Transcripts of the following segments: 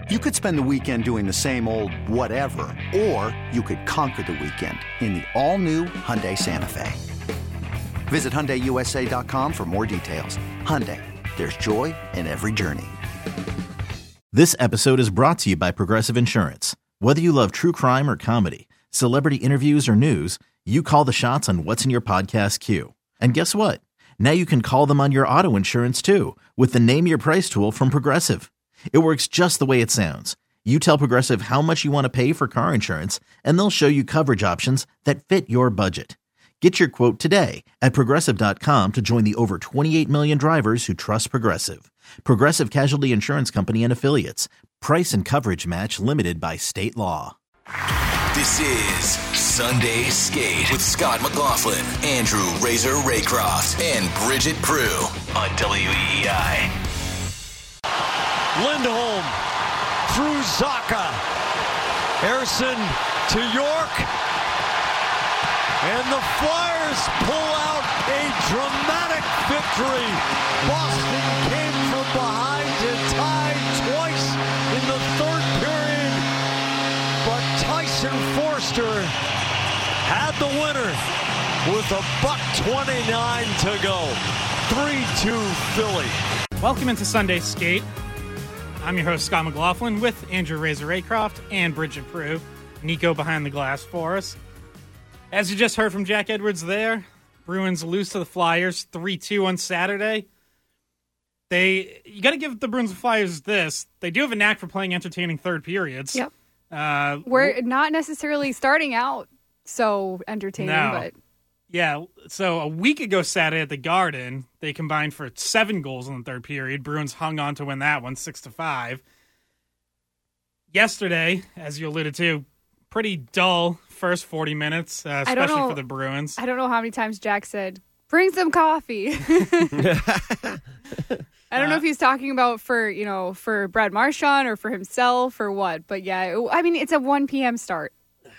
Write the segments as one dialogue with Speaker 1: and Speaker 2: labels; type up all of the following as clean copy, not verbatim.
Speaker 1: You could spend the weekend doing the same old whatever, or you could conquer the weekend in the all-new Hyundai Santa Fe. Visit HyundaiUSA.com for more details. Hyundai, there's joy in every journey.
Speaker 2: This episode is brought to you by Progressive Insurance. Whether you love true crime or comedy, celebrity interviews or news, you call the shots on what's in your podcast queue. And guess what? Now you can call them on your auto insurance too with the Name Your Price tool from Progressive. It works just the way it sounds. You tell Progressive how much you want to pay for car insurance, and they'll show you coverage options that fit your budget. Get your quote today at Progressive.com to join the over 28 million drivers who trust Progressive. Progressive Casualty Insurance Company and Affiliates. Price and coverage match limited by state law.
Speaker 3: This is Sunday Skate with Scott McLaughlin, Andrew Razor Raycroft, and Bridget Prue on WEEI.
Speaker 4: Lindholm through Zacha. Harrison to York. And the Flyers pull out a dramatic victory. Boston came from behind to tie twice in the third period. But Tyson Foerster had the winner with $1:29 to go. 3-2 Philly.
Speaker 5: Welcome into Sunday Skate. I'm your host, Scott McLaughlin, with Andrew Razor Raycroft and Bridget Prue. Nico behind the glass for us. As you just heard from Jack Edwards there, Bruins lose to the Flyers 3-2 on Saturday. You got to give the Bruins and Flyers this. They do have a knack for playing entertaining third periods.
Speaker 6: Yep. We're not necessarily starting out so entertaining, but...
Speaker 5: Yeah, so a week ago Saturday at the Garden, they combined for 7 goals in the third period. Bruins hung on to win that one 6-5. Yesterday, as you alluded to, pretty dull first 40 minutes, especially for the Bruins.
Speaker 6: I don't know how many times Jack said, bring some coffee. I don't know if he's talking about for Brad Marchand or for himself or what, but yeah, I mean, it's a 1 p.m. start.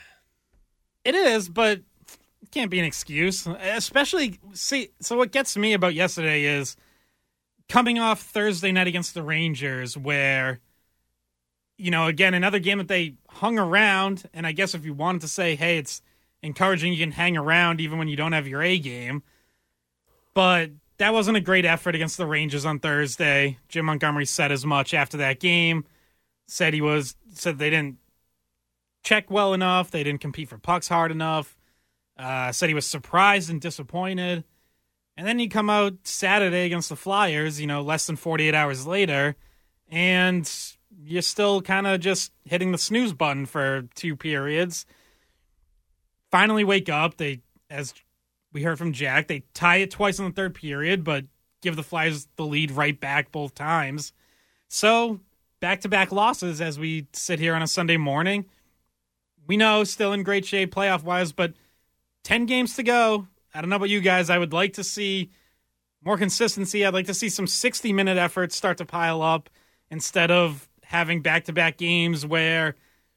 Speaker 5: It is, but it can't be an excuse, especially, so what gets me about yesterday is coming off Thursday night against the Rangers where, again, another game that they hung around, and I guess if you wanted to say, hey, it's encouraging you can hang around even when you don't have your A game, but that wasn't a great effort against the Rangers on Thursday. Jim Montgomery said as much after that game, said they didn't check well enough, they didn't compete for pucks hard enough. Said he was surprised and disappointed. And then you come out Saturday against the Flyers, less than 48 hours later, and you're still kind of just hitting the snooze button for 2 periods. Finally wake up. They, as we heard from Jack, they tie it twice in the third period, but give the Flyers the lead right back both times. So back-to-back losses as we sit here on a Sunday morning. We know still in great shape playoff-wise, but 10 games to go. I don't know about you guys. I would like to see more consistency. I'd like to see some 60-minute efforts start to pile up instead of having back-to-back games where,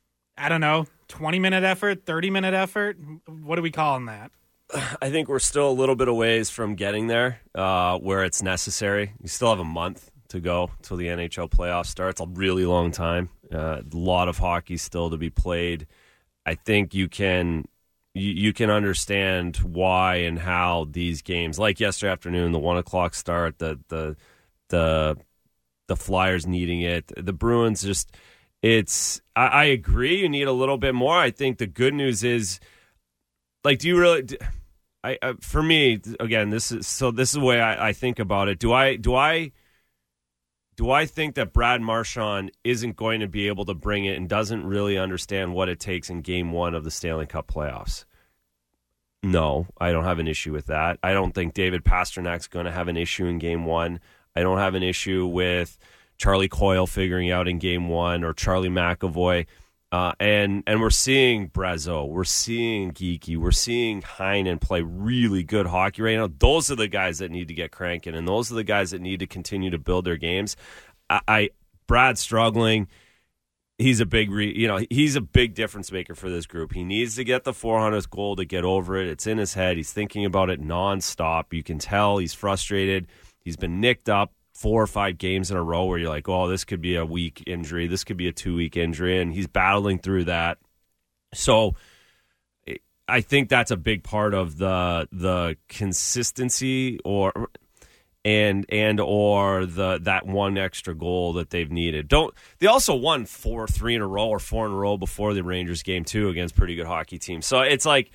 Speaker 5: 20-minute effort, 30-minute effort. What are we calling that?
Speaker 7: I think we're still a little bit a ways from getting there where it's necessary. You still have a month to go till the NHL playoffs start. It's a really long time. A lot of hockey still to be played. I think you can understand why and how these games, like yesterday afternoon, the 1 o'clock start, the Flyers needing it, the Bruins just, I agree, you need a little bit more. I think the good news is, for me, again, this is the way I think about it. Do I think that Brad Marchand isn't going to be able to bring it and doesn't really understand what it takes in Game 1 of the Stanley Cup playoffs? No, I don't have an issue with that. I don't think David Pasternak's going to have an issue in Game 1. I don't have an issue with Charlie Coyle figuring out in Game 1 or Charlie McAvoy. And we're seeing Brazeau, we're seeing Geekie, we're seeing Heinen play really good hockey right now. Those are the guys that need to get cranking, and those are the guys that need to continue to build their games. Brad's struggling. He's a big, he's a big difference maker for this group. He needs to get the 400th goal to get over it. It's in his head. He's thinking about it nonstop. You can tell he's frustrated. He's been nicked up 4 or 5 games in a row where you're like, oh, this could be a week injury, this could be a 2-week injury, and he's battling through that. So I think that's a big part of the consistency or that one extra goal that they've needed. They also won 3 in a row or 4 in a row before the Rangers game too against pretty good hockey teams. So it's like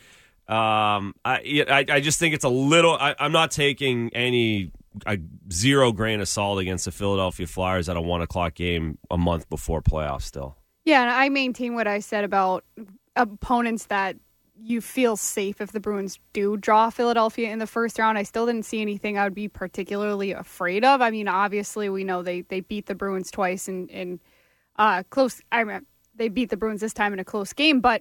Speaker 7: I just think it's a little. I'm not taking a 0 grain of salt against the Philadelphia Flyers at a 1:00 game a month before playoffs. Still,
Speaker 6: yeah, and I maintain what I said about opponents that you feel safe if the Bruins do draw Philadelphia in the first round. I still didn't see anything I would be particularly afraid of. I mean, obviously, we know they beat the Bruins twice in close. They beat the Bruins this time in a close game, but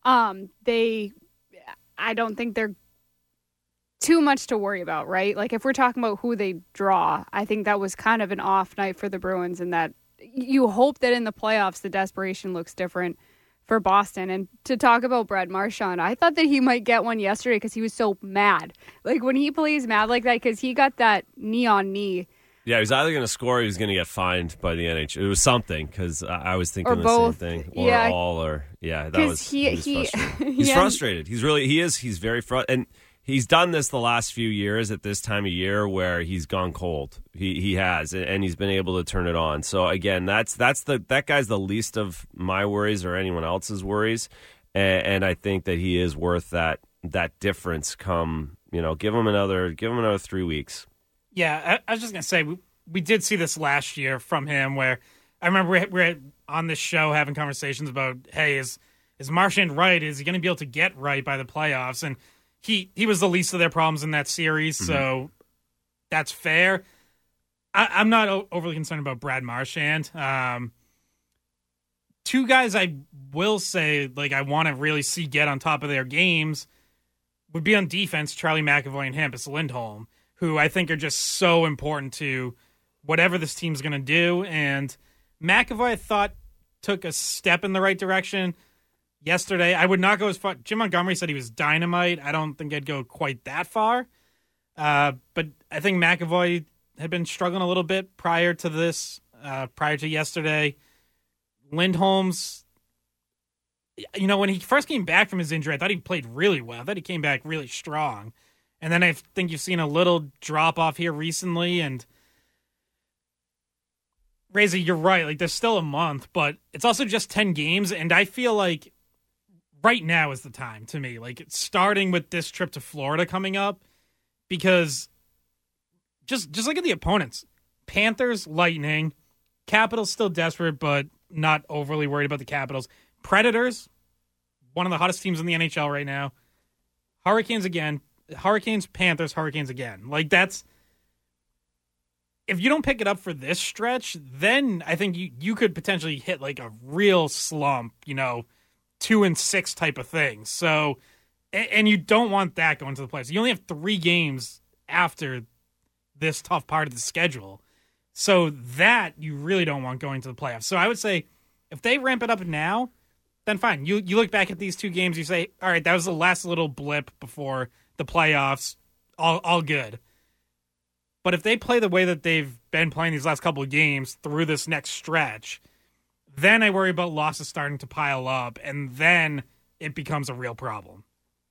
Speaker 6: I don't think they're too much to worry about, right? Like, if we're talking about who they draw, I think that was kind of an off night for the Bruins, and that you hope that in the playoffs the desperation looks different for Boston. And to talk about Brad Marchand, I thought that he might get one yesterday because he was so mad. Like, when he plays mad like that, because he got that knee on knee.
Speaker 7: Yeah, he was either going to score or he was going to get fined by the NHL. It was something, because I was thinking the
Speaker 6: both.
Speaker 7: same thing. Or
Speaker 6: yeah.
Speaker 7: all, or yeah, that was he was frustrated. He's
Speaker 6: yeah.
Speaker 7: frustrated. He's very frustrated. And he's done this the last few years at this time of year where he's gone cold. He has, and he's been able to turn it on. So again, that guy's the least of my worries or anyone else's worries, and I think that he is worth that difference. Come, give him another 3 weeks.
Speaker 5: Yeah, I was just gonna say we did see this last year from him, where I remember we're on this show having conversations about, hey, is Marchand right? Is he going to be able to get right by the playoffs? And he was the least of their problems in that series, so that's fair. I'm not overly concerned about Brad Marchand. 2 guys I will say, like, I want to really see get on top of their games would be on defense, Charlie McAvoy and Hampus Lindholm, who I think are just so important to whatever this team's going to do. And McAvoy, I thought, took a step in the right direction yesterday. I would not go as far. Jim Montgomery said he was dynamite. I don't think I'd go quite that far. But I think McAvoy had been struggling a little bit prior to this, prior to yesterday. Lindholm's, when he first came back from his injury, I thought he played really well. I thought he came back really strong. And then I think you've seen a little drop off here recently. And Razor, you're right. Like, there's still a month, but it's also just 10 games. And I feel like right now is the time to me. Like, it's starting with this trip to Florida coming up, because just look at the opponents. Panthers, Lightning, Capitals still desperate, but not overly worried about the Capitals. Predators, one of the hottest teams in the NHL right now. Hurricanes again. Hurricanes, Panthers, Hurricanes again. Like, that's, if you don't pick it up for this stretch, then I think you could potentially hit like a real slump, 2-6 type of thing. So, and you don't want that going to the playoffs. You only have 3 games after this tough part of the schedule. So that you really don't want going to the playoffs. So I would say if they ramp it up now, then fine. You look back at these 2 games, you say, all right, that was the last little blip before the playoffs, all good. But if they play the way that they've been playing these last couple of games through this next stretch, then I worry about losses starting to pile up, and then it becomes a real problem.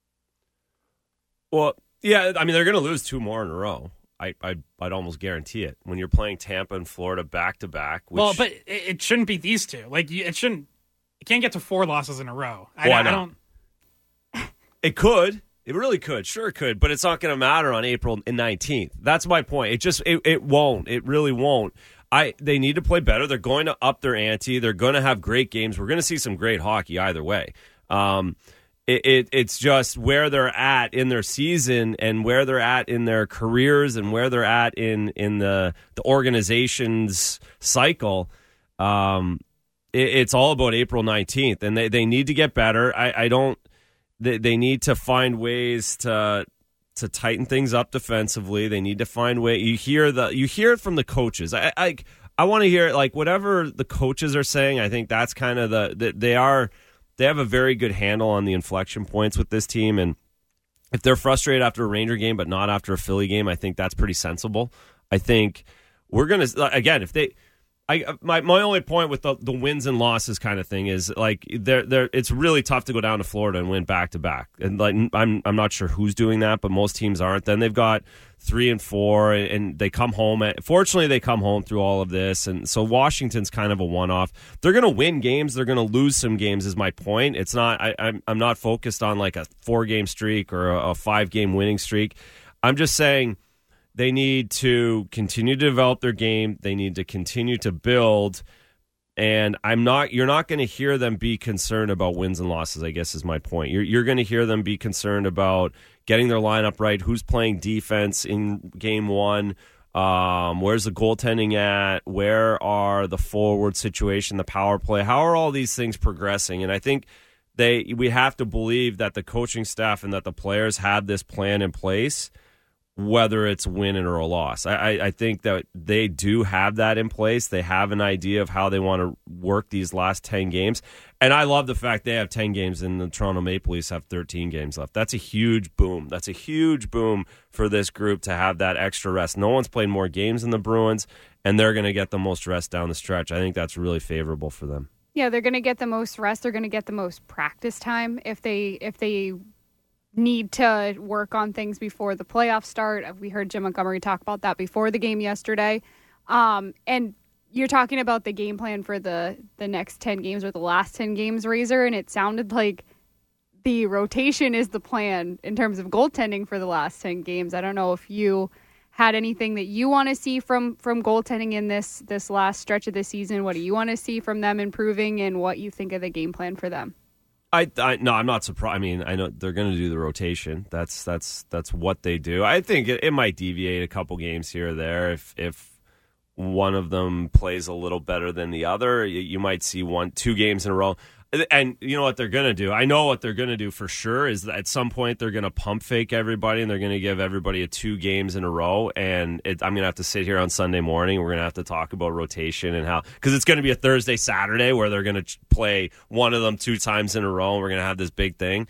Speaker 7: Well, yeah, I mean, they're going to lose 2 more in a row. I'd almost guarantee it when you're playing Tampa and Florida back to back.
Speaker 5: Well, but it shouldn't be these 2. Like, it can't get to 4 losses in a row. I don't.
Speaker 7: It could. It really could. Sure it could. But it's not going to matter on April 19th. That's my point. It won't. It really won't. They need to play better. They're going to up their ante. They're going to have great games. We're going to see some great hockey either way. It's just where they're at in their season and where they're at in their careers and where they're at in the organization's cycle. It's all about April 19th, and they need to get better. They need to find ways to tighten things up defensively. They need to find way. You hear it from the coaches. I want to hear it, like, whatever the coaches are saying. I think that's kind of they have a very good handle on the inflection points with this team, and if they're frustrated after a Ranger game but not after a Philly game, I think that's pretty sensible. I think we're going to, again, if they, my only point with the wins and losses kind of thing is like it's really tough to go down to Florida and win back to back, and like I'm not sure who's doing that, but most teams aren't. Then they've got 3 and 4, and they come home. Fortunately, they come home through all of this, and so Washington's kind of a one-off. They're going to win games. They're going to lose some games. Is my point. It's not. I'm not focused on like a 4-game streak or a 5-game winning streak. I'm just saying. They need to continue to develop their game. They need to continue to build. And you're not going to hear them be concerned about wins and losses, I guess is my point. You're going to hear them be concerned about getting their lineup right, who's playing defense in game 1, where's the goaltending at, where are the forward situation, the power play, how are all these things progressing? And I think we have to believe that the coaching staff and that the players have this plan in place, whether it's win or a loss. I think that they do have that in place. They have an idea of how they want to work these last 10 games. And I love the fact they have 10 games and the Toronto Maple Leafs have 13 games left. That's a huge boom. That's a huge boom for this group to have that extra rest. No one's played more games than the Bruins, and they're going to get the most rest down the stretch. I think that's really favorable for them.
Speaker 6: Yeah, they're going to get the most rest. They're going to get the most practice time if they need to work on things before the playoffs start. We heard Jim Montgomery talk about that before the game yesterday. And you're talking about the game plan for the next 10 games or the last 10 games, Razor, and it sounded like the rotation is the plan in terms of goaltending for the last 10 games. I don't know if you had anything that you want to see from goaltending in this last stretch of the season. What do you want to see from them improving, and what you think of the game plan for them?
Speaker 7: No, I'm not surprised. I mean, I know they're going to do the rotation. That's what they do. I think it might deviate a couple games here or there. If one of them plays a little better than the other, you might see 1-2 games in a row. And you know what they're going to do? I know what they're going to do for sure is that at some point they're going to pump fake everybody, and they're going to give everybody 2 games in a row. And I'm going to have to sit here on Sunday morning. We're going to have to talk about rotation and how, because it's going to be a Thursday, Saturday where they're going to play one of them 2 times in a row, and we're going to have this big thing.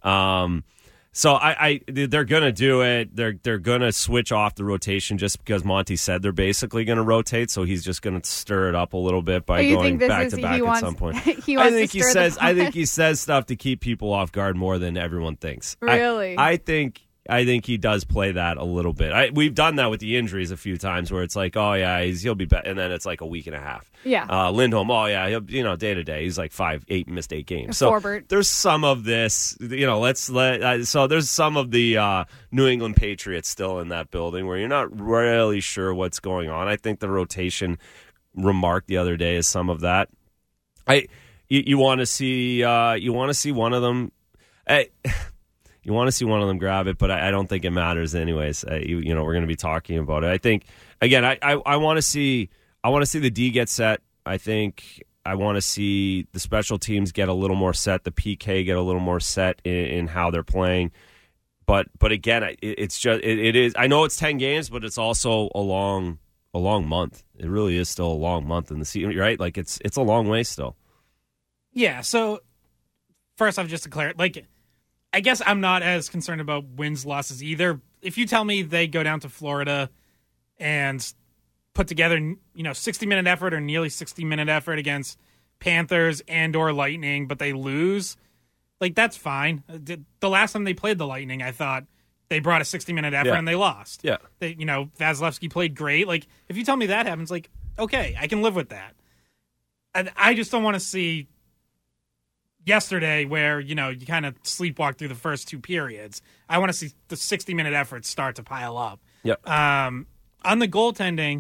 Speaker 7: So they're going to do it. They're going to switch off the rotation just because Monty said they're basically going to rotate. So he's just going to stir it up a little bit by going back to back at some point. I think he says stuff to keep people off guard more than everyone thinks.
Speaker 6: Really?
Speaker 7: I think he does play that a little bit. We've done that with the injuries a few times where it's like, oh yeah, he'll be back, and then it's like a week and a half.
Speaker 6: Yeah.
Speaker 7: Lindholm, oh yeah, he'll day to day. He's like missed 8 games. So
Speaker 6: Forbert.
Speaker 7: There's some of this, so there's some of the New England Patriots still in that building where you're not really sure what's going on. I think the rotation remark the other day is some of that. You want to see one of them. You want to see one of them grab it, but I don't think it matters anyways. We're going to be talking about it. I think again, I want to see the D get set. I think I want to see the special teams get a little more set, the PK get a little more set in how they're playing. But again, it's just it is. I know it's 10 games, but it's also a long month. It really is still a long month in the season, right? Like it's a long way still.
Speaker 5: Yeah. So first, I've just declared I guess I'm not as concerned about wins, losses either. If you tell me they go down to Florida and put together, 60-minute effort or nearly 60-minute effort against Panthers and or Lightning, but they lose, that's fine. The last time they played the Lightning, I thought they brought a 60-minute effort and they lost.
Speaker 7: Yeah.
Speaker 5: Vasilevsky played great. If you tell me that happens, okay, I can live with that. I just don't want to see yesterday where, you kind of sleepwalk through the first 2 periods. I want to see the 60-minute efforts start to pile up.
Speaker 7: Yep.
Speaker 5: On the goaltending,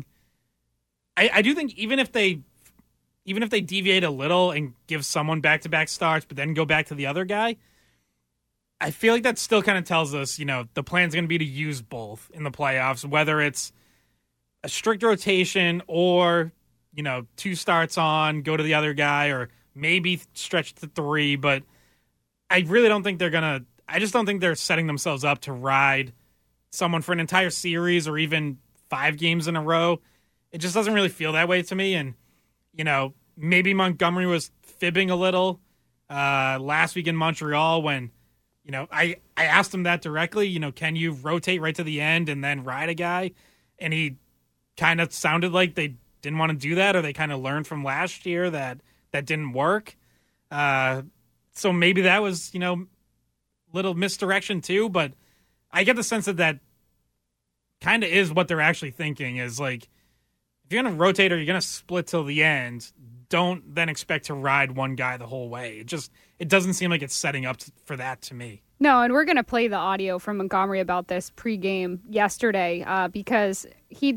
Speaker 5: I do think even if they deviate a little and give someone back-to-back starts but then go back to the other guy, I feel like that still kind of tells us, the plan's going to be to use both in the playoffs, whether it's a strict rotation or, 2 starts on, go to the other guy, or maybe stretch to 3, but I really don't think I just don't think they're setting themselves up to ride someone for an entire series or even 5 games in a row. It just doesn't really feel that way to me. And, maybe Montgomery was fibbing a little last week in Montreal when, I asked him that directly, can you rotate right to the end and then ride a guy? And he kind of sounded like they didn't want to do that, or they kind of learned from last year that didn't work. So maybe that was, little misdirection too, but I get the sense that kind of is what they're actually thinking is like, if you're going to rotate or you're going to split till the end, don't then expect to ride one guy the whole way. It doesn't seem like it's setting up for that to me.
Speaker 6: No, and we're going to play the audio from Montgomery about this pregame yesterday because he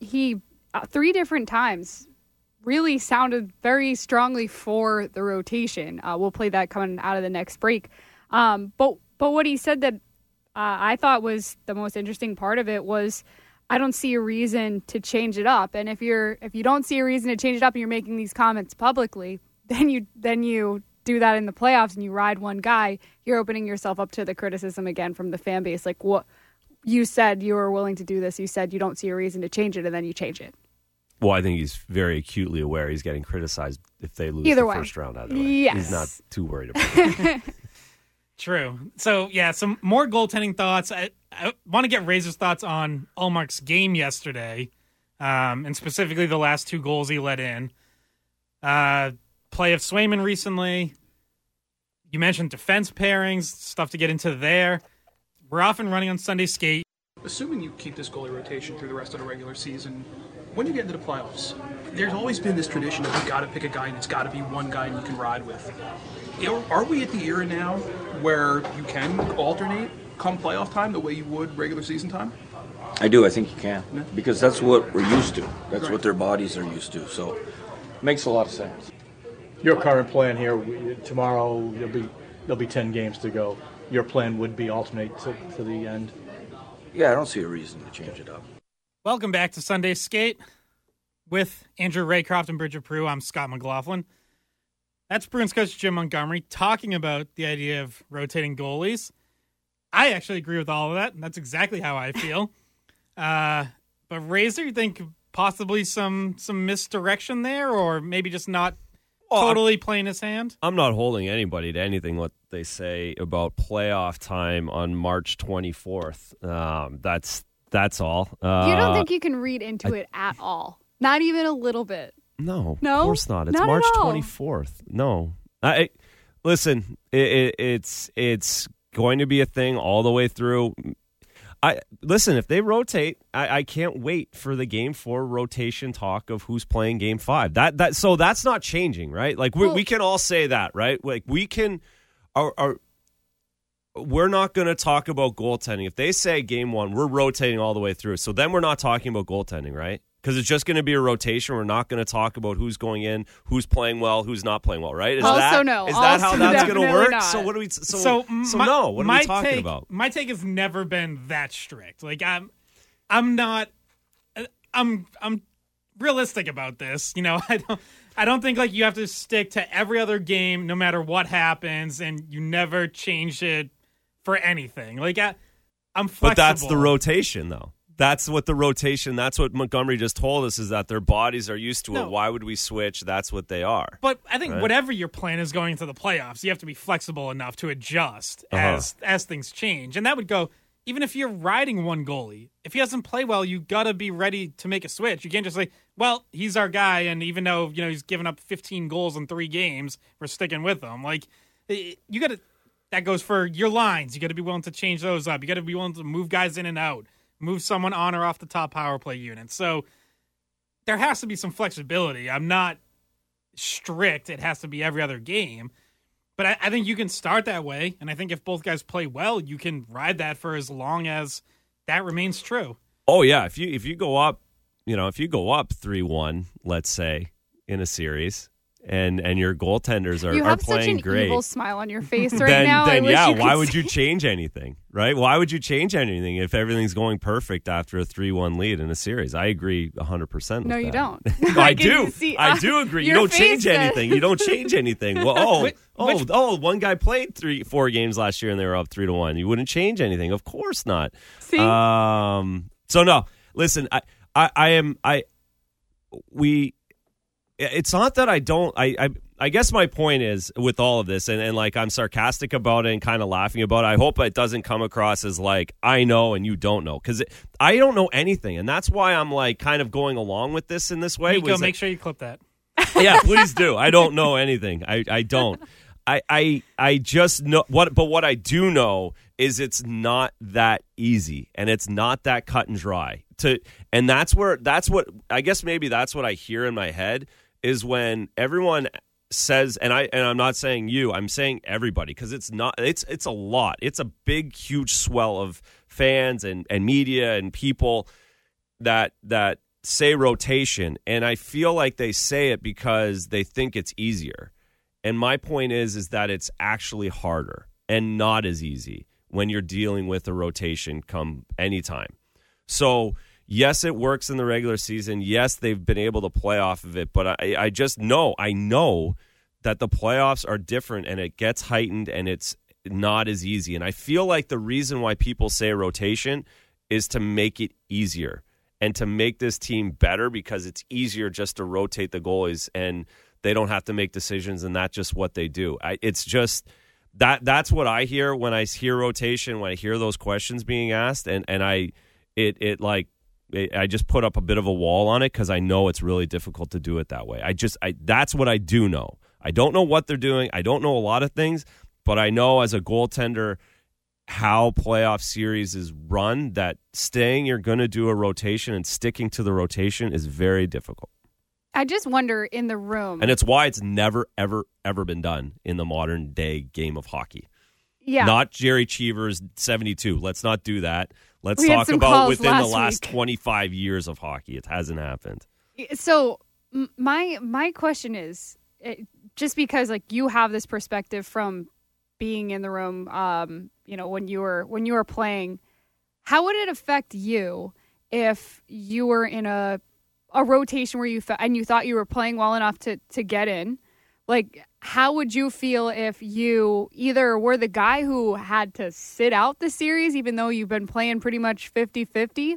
Speaker 6: 3 different times really sounded very strongly for the rotation. We'll play that coming out of the next break. But what he said that I thought was the most interesting part of it was, I don't see a reason to change it up. And if you don't see a reason to change it up and you're making these comments publicly, then you do that in the playoffs and you ride one guy, you're opening yourself up to the criticism again from the fan base. Like, what you said you were willing to do this. You said you don't see a reason to change it, and then you change it.
Speaker 7: Well, I think he's very acutely aware he's getting criticized if they lose
Speaker 6: Either
Speaker 7: the
Speaker 6: way.
Speaker 7: first round. Either way.
Speaker 6: Yes.
Speaker 7: He's not too worried about it.
Speaker 5: True. So, yeah, some more goaltending thoughts. I want to get Razor's thoughts on Ullmark's game yesterday, and specifically the last 2 goals he let in. Play of Swayman recently. You mentioned defense pairings, stuff to get into there. We're often running on Sunday skate.
Speaker 8: Assuming you keep this goalie rotation through the rest of the regular season, when you get into the playoffs, there's always been this tradition of you got to pick a guy and it's got to be one guy you can ride with. Are we at the era now where you can alternate come playoff time the way you would regular season time?
Speaker 9: I do. I think you can, because that's what we're used to. That's what their bodies are used to. So it makes a lot of sense.
Speaker 10: Your current plan here, tomorrow there'll be 10 games to go. Your plan would be alternate to the end?
Speaker 9: Yeah, I don't see a reason to change it up.
Speaker 5: Welcome back to Sunday Skate with Andrew Raycroft and Bridget Prue. I'm Scott McLaughlin. That's Bruins coach Jim Montgomery talking about the idea of rotating goalies. I actually agree with all of that. That's exactly how I feel. But Razor, you think possibly some misdirection there, or maybe just not totally playing his hand?
Speaker 7: I'm not holding anybody to anything what they say about playoff time on March 24th. That's all.
Speaker 6: You don't think you can read into it at all? Not even a little bit?
Speaker 7: No,
Speaker 6: No?
Speaker 7: of course not. It's
Speaker 6: Not
Speaker 7: March
Speaker 6: at all.
Speaker 7: 24th. No. Listen, it's going to be a thing all the way through. Listen, if they rotate, I can't wait for the Game 4 rotation talk of who's playing Game 5. So that's not changing, right? Like we can all say that, right? Like we can. We're not going to talk about goaltending. If they say Game 1, we're rotating all the way through. So then we're not talking about goaltending, right? Because it's just going to be a rotation. We're not going to talk about who's going in, who's playing well, who's not playing well, right? Is that how that's going to work?
Speaker 6: Not.
Speaker 7: So what do we?
Speaker 5: So
Speaker 7: no. What are we talking about?
Speaker 5: My take has never been that strict. Like I'm not. I'm realistic about this. I don't think like you have to stick to every other game, no matter what happens, and you never change it for anything. Like I'm flexible.
Speaker 7: But that's the rotation, though. That's what Montgomery just told us, is that their bodies are used to it. Why would we switch? That's what they are.
Speaker 5: But I think whatever your plan is going into the playoffs, you have to be flexible enough to adjust as things change. And that would go, even if you're riding one goalie, if he doesn't play well, you got to be ready to make a switch. You can't just say, well, he's our guy, and even though he's given up 15 goals in 3 games, we're sticking with him. Like, you got to. That goes for your lines. You got to be willing to change those up. You got to be willing to move guys in and out. Move someone on or off the top power play unit. So there has to be some flexibility. I'm not strict. It has to be every other game. But I think you can start that way. And I think if both guys play well, you can ride that for as long as that remains true.
Speaker 7: Oh, yeah. If you go up, if you go up 3-1, let's say, in a series, and your goaltenders are playing great.
Speaker 6: You have such an evil smile on your face right now.
Speaker 7: Then why would you change anything, right? Why would you change anything if everything's going perfect after a 3-1 lead in a series? I agree 100%.
Speaker 6: No, you don't.
Speaker 7: I do. I do agree. You don't change anything. You don't change anything. Well, one guy played 3-4 games last year and they were up 3-1. You wouldn't change anything. Of course not.
Speaker 6: See?
Speaker 7: So no, listen, It's not that I don't. I guess my point is with all of this, and like I'm sarcastic about it and kind of laughing about it. I hope it doesn't come across as like I know and you don't know, because I don't know anything, and that's why I'm like kind of going along with this in this way.
Speaker 5: Nico, make sure you clip that.
Speaker 7: Yeah, please do. I don't know anything. I don't. I just know what I do know is it's not that easy, and it's not that cut and dry. And that's what I guess maybe that's what I hear in my head is when everyone says, and I'm not saying you, I'm saying everybody, because it's a lot. It's a big, huge swell of fans and media and people that say rotation, and I feel like they say it because they think it's easier. And my point is that it's actually harder and not as easy when you're dealing with a rotation come anytime. So yes, it works in the regular season. Yes, they've been able to play off of it, but I just know, that the playoffs are different and it gets heightened and it's not as easy. And I feel like the reason why people say rotation is to make it easier and to make this team better, because it's easier just to rotate the goalies and they don't have to make decisions, and that's just what they do. It's just that's what I hear when I hear rotation, when I hear those questions being asked, and I just put up a bit of a wall on it because I know it's really difficult to do it that way. That's what I do know. I don't know what they're doing. I don't know a lot of things, but I know as a goaltender how playoff series is run, that you're going to do a rotation and sticking to the rotation is very difficult.
Speaker 6: I just wonder in the room.
Speaker 7: And it's why it's never, ever, ever been done in the modern day game of hockey.
Speaker 6: Yeah.
Speaker 7: Not Jerry Cheever's 72. Let's not do that. Let's talk about within the last 25 years of hockey. It hasn't happened. So
Speaker 6: my question is, just because like you have this perspective from being in the room, when you were playing, how would it affect you if you were in a rotation where you thought you were playing well enough to get in? Like, how would you feel if you either were the guy who had to sit out the series, even though you've been playing pretty much 50-50?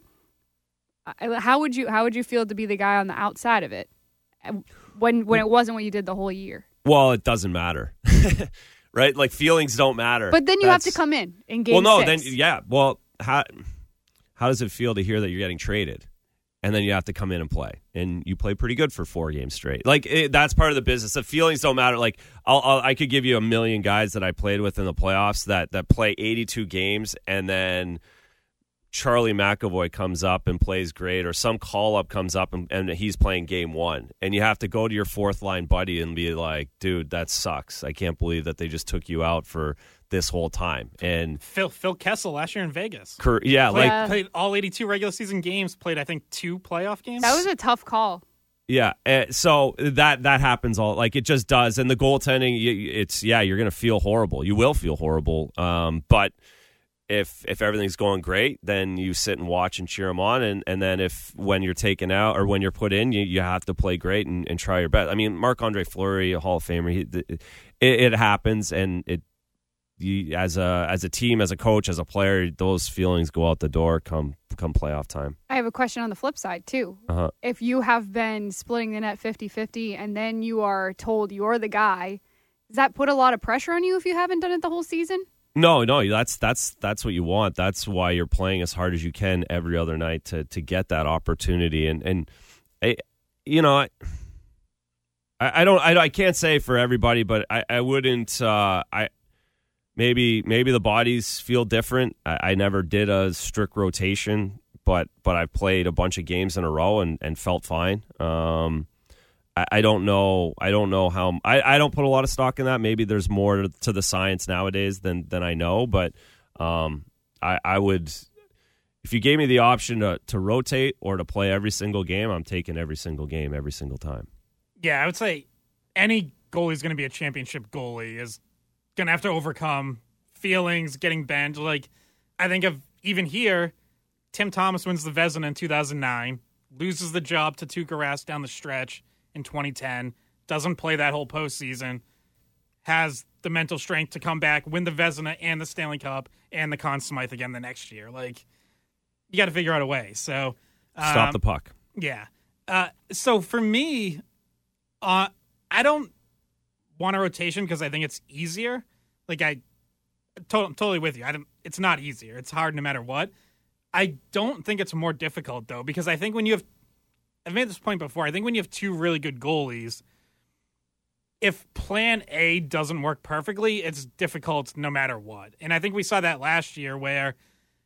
Speaker 6: How would you feel to be the guy on the outside of it when it wasn't what you did the whole year?
Speaker 7: Well, it doesn't matter, right? Like, feelings don't matter.
Speaker 6: But then you have to come in game 6.
Speaker 7: Then yeah. Well, how does it feel to hear that you're getting traded? And then you have to come in and play, and you play pretty good for 4 games straight. Like that's part of the business. The feelings don't matter. Like I could give you a million guys that I played with in the playoffs that play 82 games, and then Charlie McAvoy comes up and plays great, or some call up comes up and he's playing game 1, and you have to go to your fourth line buddy and be like, "Dude, that sucks. I can't believe that they just took you out for this whole time." And
Speaker 5: Phil Kessel last year in Vegas.
Speaker 7: Played
Speaker 5: all 82 regular season games, played I think 2 playoff games.
Speaker 6: That was a tough call.
Speaker 7: Yeah, so that happens all, like, it just does. And the goaltending, you're going to feel horrible. You will feel horrible. But if everything's going great, then you sit and watch and cheer them on. And then when you're taken out or when you're put in, you have to play great and try your best. I mean, Marc-Andre Fleury, a Hall of Famer, it happens, and as a team, as a coach, as a player, those feelings go out the door come playoff time.
Speaker 6: I have a question on the flip side, too.
Speaker 7: Uh-huh.
Speaker 6: If you have been splitting the net 50-50 and then you are told you're the guy, does that put a lot of pressure on you if you haven't done it the whole season?
Speaker 7: No, that's what you want. That's why you're playing as hard as you can every other night to get that opportunity. And I can't say for everybody, but I wouldn't. Maybe the bodies feel different. I never did a strict rotation, but I've played a bunch of games in a row and felt fine. I don't know how. I don't put a lot of stock in that. Maybe there's more to the science nowadays than I know. But I would, if you gave me the option to rotate or to play every single game, I'm taking every single game every single time.
Speaker 5: Yeah, I would say any goalie is going to be a championship goalie is going to have to overcome feelings, getting benched. Like, I think of even here, Tim Thomas wins the Vezina in 2009, loses the job to Tuukka Rask down the stretch in 2010, doesn't play that whole postseason, has the mental strength to come back, win the Vezina and the Stanley Cup and the Conn Smythe again the next year. Like, you got to figure out a way. So
Speaker 7: stop the puck.
Speaker 5: Yeah. So for me, I don't want a rotation because I think it's easier. Like I'm totally with you. It's not easier. It's hard no matter what. I don't think it's more difficult though, because I think when you have, I've made this point before, I think when you have two really good goalies, if plan A doesn't work perfectly, it's difficult no matter what. And I think we saw that last year where,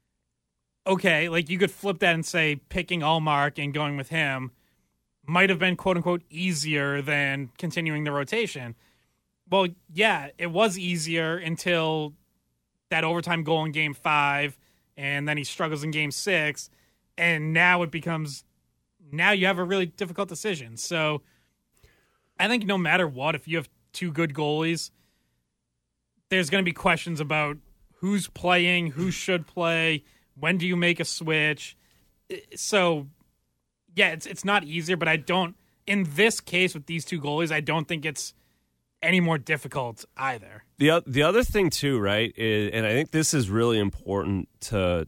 Speaker 5: okay, like you could flip that and say picking Ullmark and going with him might have been quote unquote easier than continuing the rotation. Well, yeah, it was easier until that overtime goal in Game 5, and then he struggles in Game 6, and now it becomes, now you have a really difficult decision. So I think no matter what, if you have two good goalies, there's going to be questions about who's playing, who should play, when do you make a switch. So, yeah, it's not easier, but I don't, in this case with these two goalies, I don't think it's any more difficult either.
Speaker 7: The other thing too, right, is, and I think this is really important to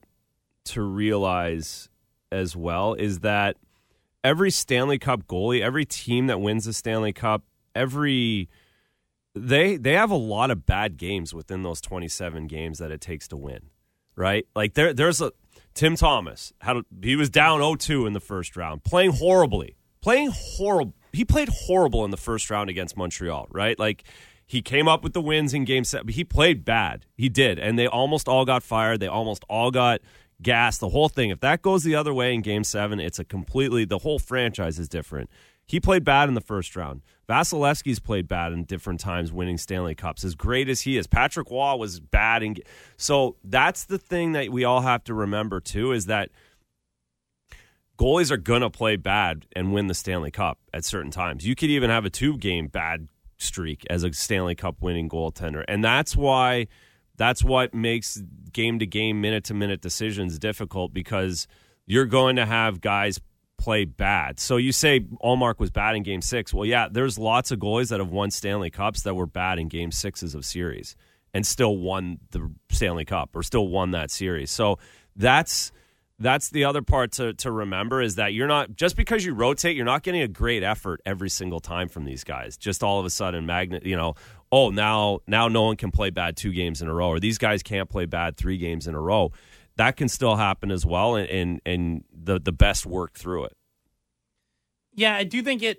Speaker 7: realize as well, is that every Stanley Cup goalie, every team that wins the Stanley Cup, they have a lot of bad games within those 27 games that it takes to win, right? Like there's a Tim Thomas, he was down 0-2 in the first round, playing horrible. He played horrible in the first round against Montreal, right? Like, he came up with the wins in Game 7, but he played bad. He did, and they almost all got fired. They almost all got gassed, the whole thing. If that goes the other way in Game 7, it's the whole franchise is different. He played bad in the first round. Vasilevsky's played bad in different times winning Stanley Cups, as great as he is. Patrick Waugh was bad. So that's the thing that we all have to remember, too, is that goalies are going to play bad and win the Stanley Cup at certain times. You could even have a 2-game bad streak as a Stanley Cup winning goaltender. And that's what makes game-to-game, minute-to-minute decisions difficult, because you're going to have guys play bad. So you say Ullmark was bad in Game 6. Well, yeah, there's lots of goalies that have won Stanley Cups that were bad in Game 6s of series and still won the Stanley Cup or still won that series. So that's the other part to remember, is that you're not, just because you rotate, you're not getting a great effort every single time from these guys. Just all of a sudden, now no one can play bad 2 games in a row, or these guys can't play bad 3 games in a row. That can still happen as well, and the best work through it.
Speaker 5: Yeah, I do think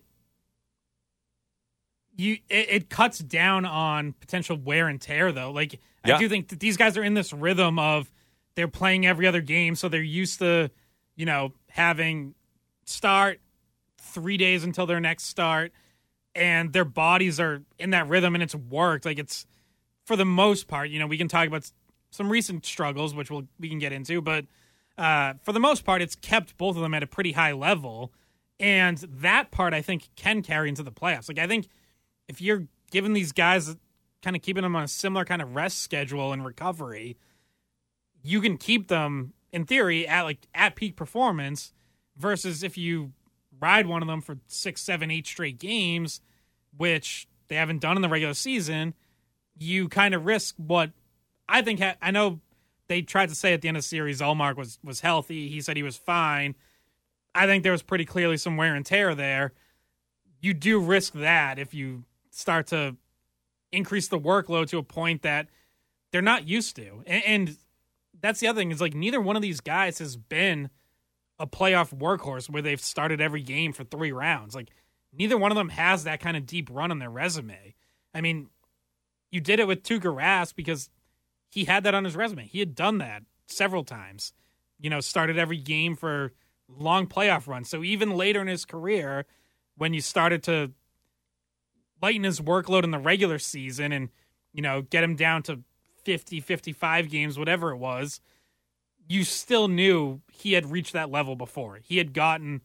Speaker 5: it cuts down on potential wear and tear, though. Like, yeah. I do think that these guys are in this rhythm of, they're playing every other game, so they're used to, having start 3 days until their next start, and their bodies are in that rhythm, and it's worked. Like, it's, for the most part, we can talk about some recent struggles, which we can get into, but for the most part, it's kept both of them at a pretty high level, and that part, I think, can carry into the playoffs. Like, I think if you're giving these guys, kind of keeping them on a similar kind of rest schedule and recovery, you can keep them, in theory, at peak performance, versus if you ride one of them for 6, 7, 8 straight games, which they haven't done in the regular season, you kind of risk what I think. I know they tried to say at the end of the series Ullmark was healthy. He said he was fine. I think there was pretty clearly some wear and tear there. You do risk that if you start to increase the workload to a point that they're not used to. And that's the other thing, is like, neither one of these guys has been a playoff workhorse where they've started every game for 3 rounds. Like, neither one of them has that kind of deep run on their resume. I mean, you did it with Tuukka Rask because he had that on his resume. He had done that several times, started every game for long playoff runs. So even later in his career, when you started to lighten his workload in the regular season and, get him down to 50, 55 games, whatever it was, you still knew he had reached that level before. He had gotten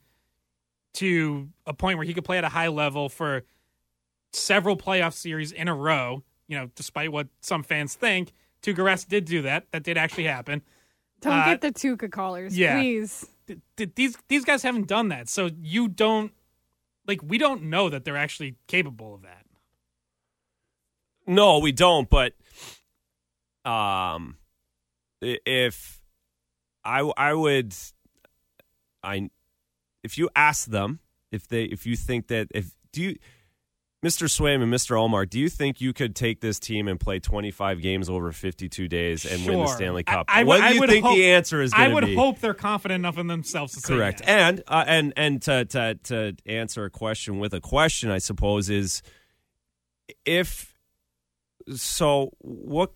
Speaker 5: to a point where he could play at a high level for several playoff series in a row, despite what some fans think. Tuukka Rask did do that. That did actually happen.
Speaker 6: Don't get the Tuukka callers, please.
Speaker 5: These guys haven't done that, so we don't know that they're actually capable of that.
Speaker 7: No, we don't, but if if you ask them, if you think that, Mr. Swayman, Mr. Ullmark, do you think you could take this team and play 25 games over 52 days and win the Stanley Cup? What do you think the answer is going to be?
Speaker 5: I would hope they're confident enough in themselves to say
Speaker 7: correct.
Speaker 5: Yes.
Speaker 7: And to answer a question with a question, I suppose, is what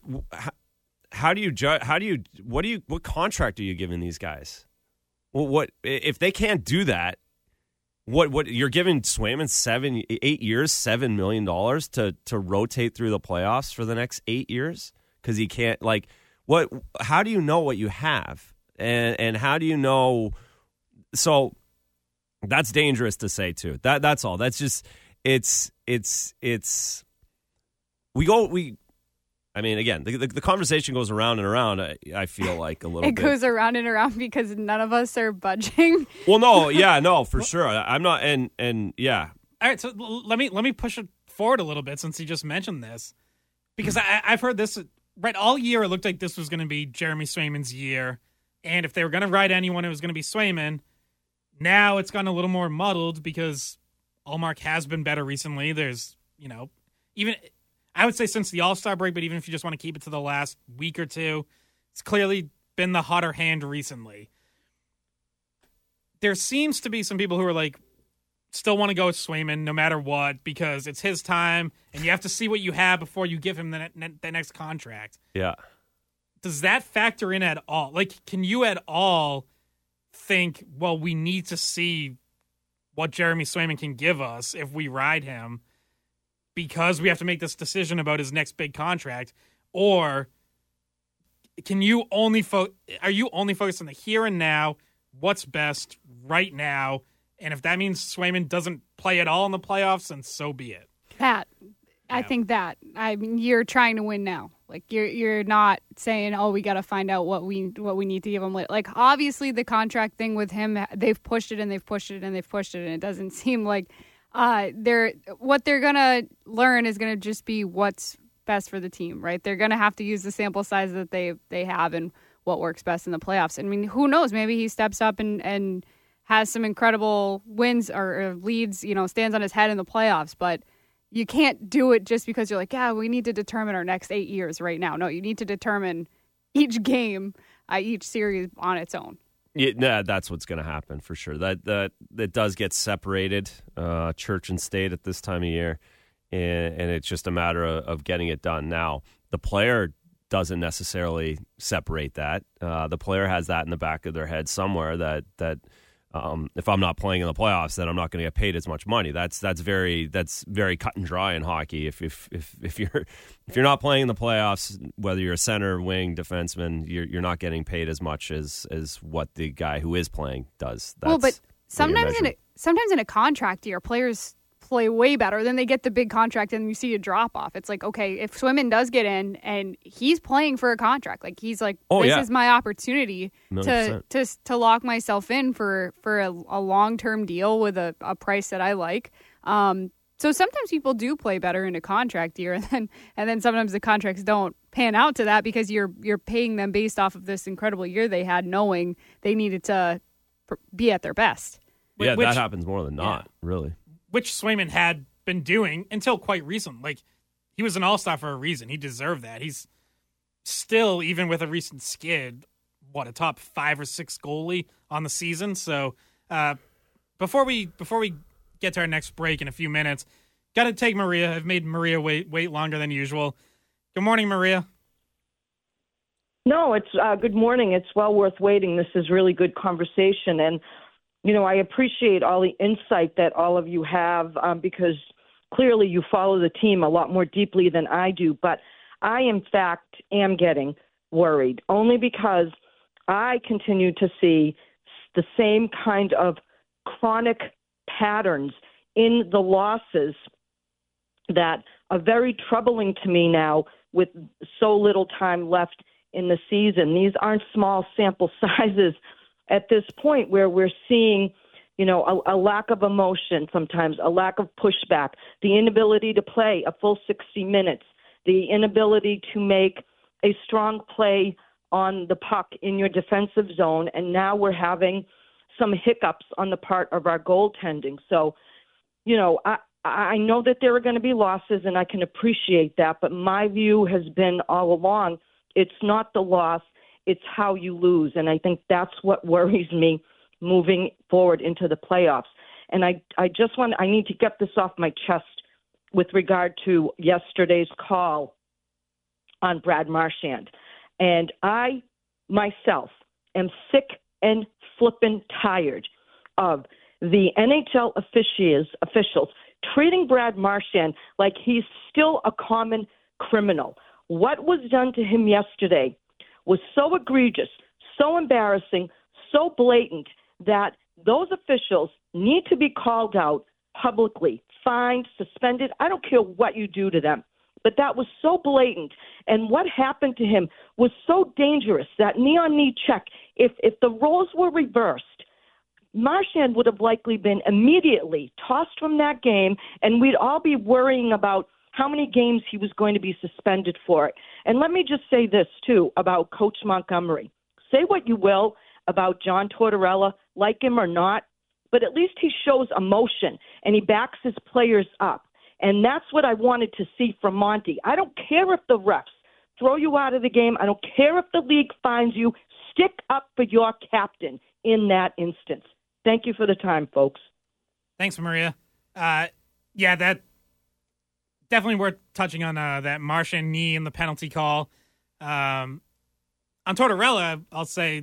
Speaker 7: contract are you giving these guys? Well, what if they can't do that? What you're giving Swayman 8 years, $7 million to rotate through the playoffs for the next 8 years because he can't what? How do you know what you have, and how do you know? So that's dangerous to say too. That's all. That's just it's. I mean, again, the conversation goes around and around. I feel like a little bit.
Speaker 6: It goes around and around because none of us are budging.
Speaker 7: Well, no, for sure. I'm not, and yeah.
Speaker 5: All right, so let me push it forward a little bit since you just mentioned this, because I've heard this right all year. It looked like this was going to be Jeremy Swayman's year, and if they were going to ride anyone, it was going to be Swayman. Now it's gotten a little more muddled because Ullmark has been better recently. There's, even. I would say since the All-Star break, but even if you just want to keep it to the last week or two, it's clearly been the hotter hand recently. There seems to be some people who are still want to go with Swayman no matter what because it's his time and you have to see what you have before you give him the next contract.
Speaker 7: Yeah.
Speaker 5: Does that factor in at all? Can you at all think, well, we need to see what Jeremy Swayman can give us if we ride him? Because we have to make this decision about his next big contract, or can you only are you only focused on the here and now, what's best right now, and if that means Swayman doesn't play at all in the playoffs, then so be it.
Speaker 6: I think that. I mean, you're trying to win now. You're not saying, oh, we got to find out what we need to give him. Obviously, the contract thing with him, they've pushed it and they've pushed it and they've pushed it, and it doesn't seem like. What they're gonna learn is gonna just be what's best for the team, right? They're gonna have to use the sample size that they have and what works best in the playoffs. I mean, who knows? Maybe he steps up and has some incredible wins or leads, stands on his head in the playoffs. But you can't do it just because you're we need to determine our next 8 years right now. No, you need to determine each game, each series on its own.
Speaker 7: Yeah, that's what's going to happen for sure. That does get separated, church and state at this time of year, and it's just a matter of getting it done. Now, the player doesn't necessarily separate that. The player has that in the back of their head somewhere that if I'm not playing in the playoffs, then I'm not going to get paid as much money. That's very cut and dry in hockey. If you're not playing in the playoffs, whether you're a center, wing, defenseman, you're not getting paid as much as what the guy who is playing does.
Speaker 6: But sometimes in a contract year, players play way better, then they get the big contract and you see a drop off. It's okay, if Swayman does get in and he's playing for a contract, he's this is my opportunity to lock myself in for a long-term deal with a price that I like. So sometimes people do play better in a contract year, and then sometimes the contracts don't pan out to that because you're paying them based off of this incredible year they had, knowing they needed to be at their best.
Speaker 7: Yeah, that happens more than not, really.
Speaker 5: Which Swayman had been doing until quite recent. He was an all-star for a reason. He deserved that. He's still, even with a recent skid, a top 5 or 6 goalie on the season. So before we get to our next break in a few minutes, got to take Maria. I've made Maria wait longer than usual. Good morning, Maria.
Speaker 11: No, it's good morning. It's well worth waiting. This is really good conversation, and I appreciate all the insight that all of you have because clearly you follow the team a lot more deeply than I do. But I, in fact, am getting worried only because I continue to see the same kind of chronic patterns in the losses that are very troubling to me now with so little time left in the season. These aren't small sample sizes at this point where we're seeing, a lack of emotion sometimes, a lack of pushback, the inability to play a full 60 minutes, the inability to make a strong play on the puck in your defensive zone, and now we're having some hiccups on the part of our goaltending. So, I know that there are going to be losses, and I can appreciate that, but my view has been all along, it's not the loss, it's how you lose, and I think that's what worries me moving forward into the playoffs. And I need to get this off my chest with regard to yesterday's call on Brad Marchand. And I, myself, am sick and flippin' tired of the NHL officials treating Brad Marchand like he's still a common criminal. What was done to him yesterday was so egregious, so embarrassing, so blatant that those officials need to be called out publicly, fined, suspended. I don't care what you do to them. But that was so blatant. And what happened to him was so dangerous, that knee-on-knee check. If the roles were reversed, Marchand would have likely been immediately tossed from that game, and we'd all be worrying about how many games he was going to be suspended for it. And let me just say this, too, about Coach Montgomery. Say what you will about John Tortorella, like him or not, but at least he shows emotion, and he backs his players up. And that's what I wanted to see from Monty. I don't care if the refs throw you out of the game. I don't care if the league fines you. Stick up for your captain in that instance. Thank you for the time, folks.
Speaker 5: Thanks, Maria. Yeah, that definitely worth touching on that Marchand knee and the penalty call. On Tortorella, I'll say,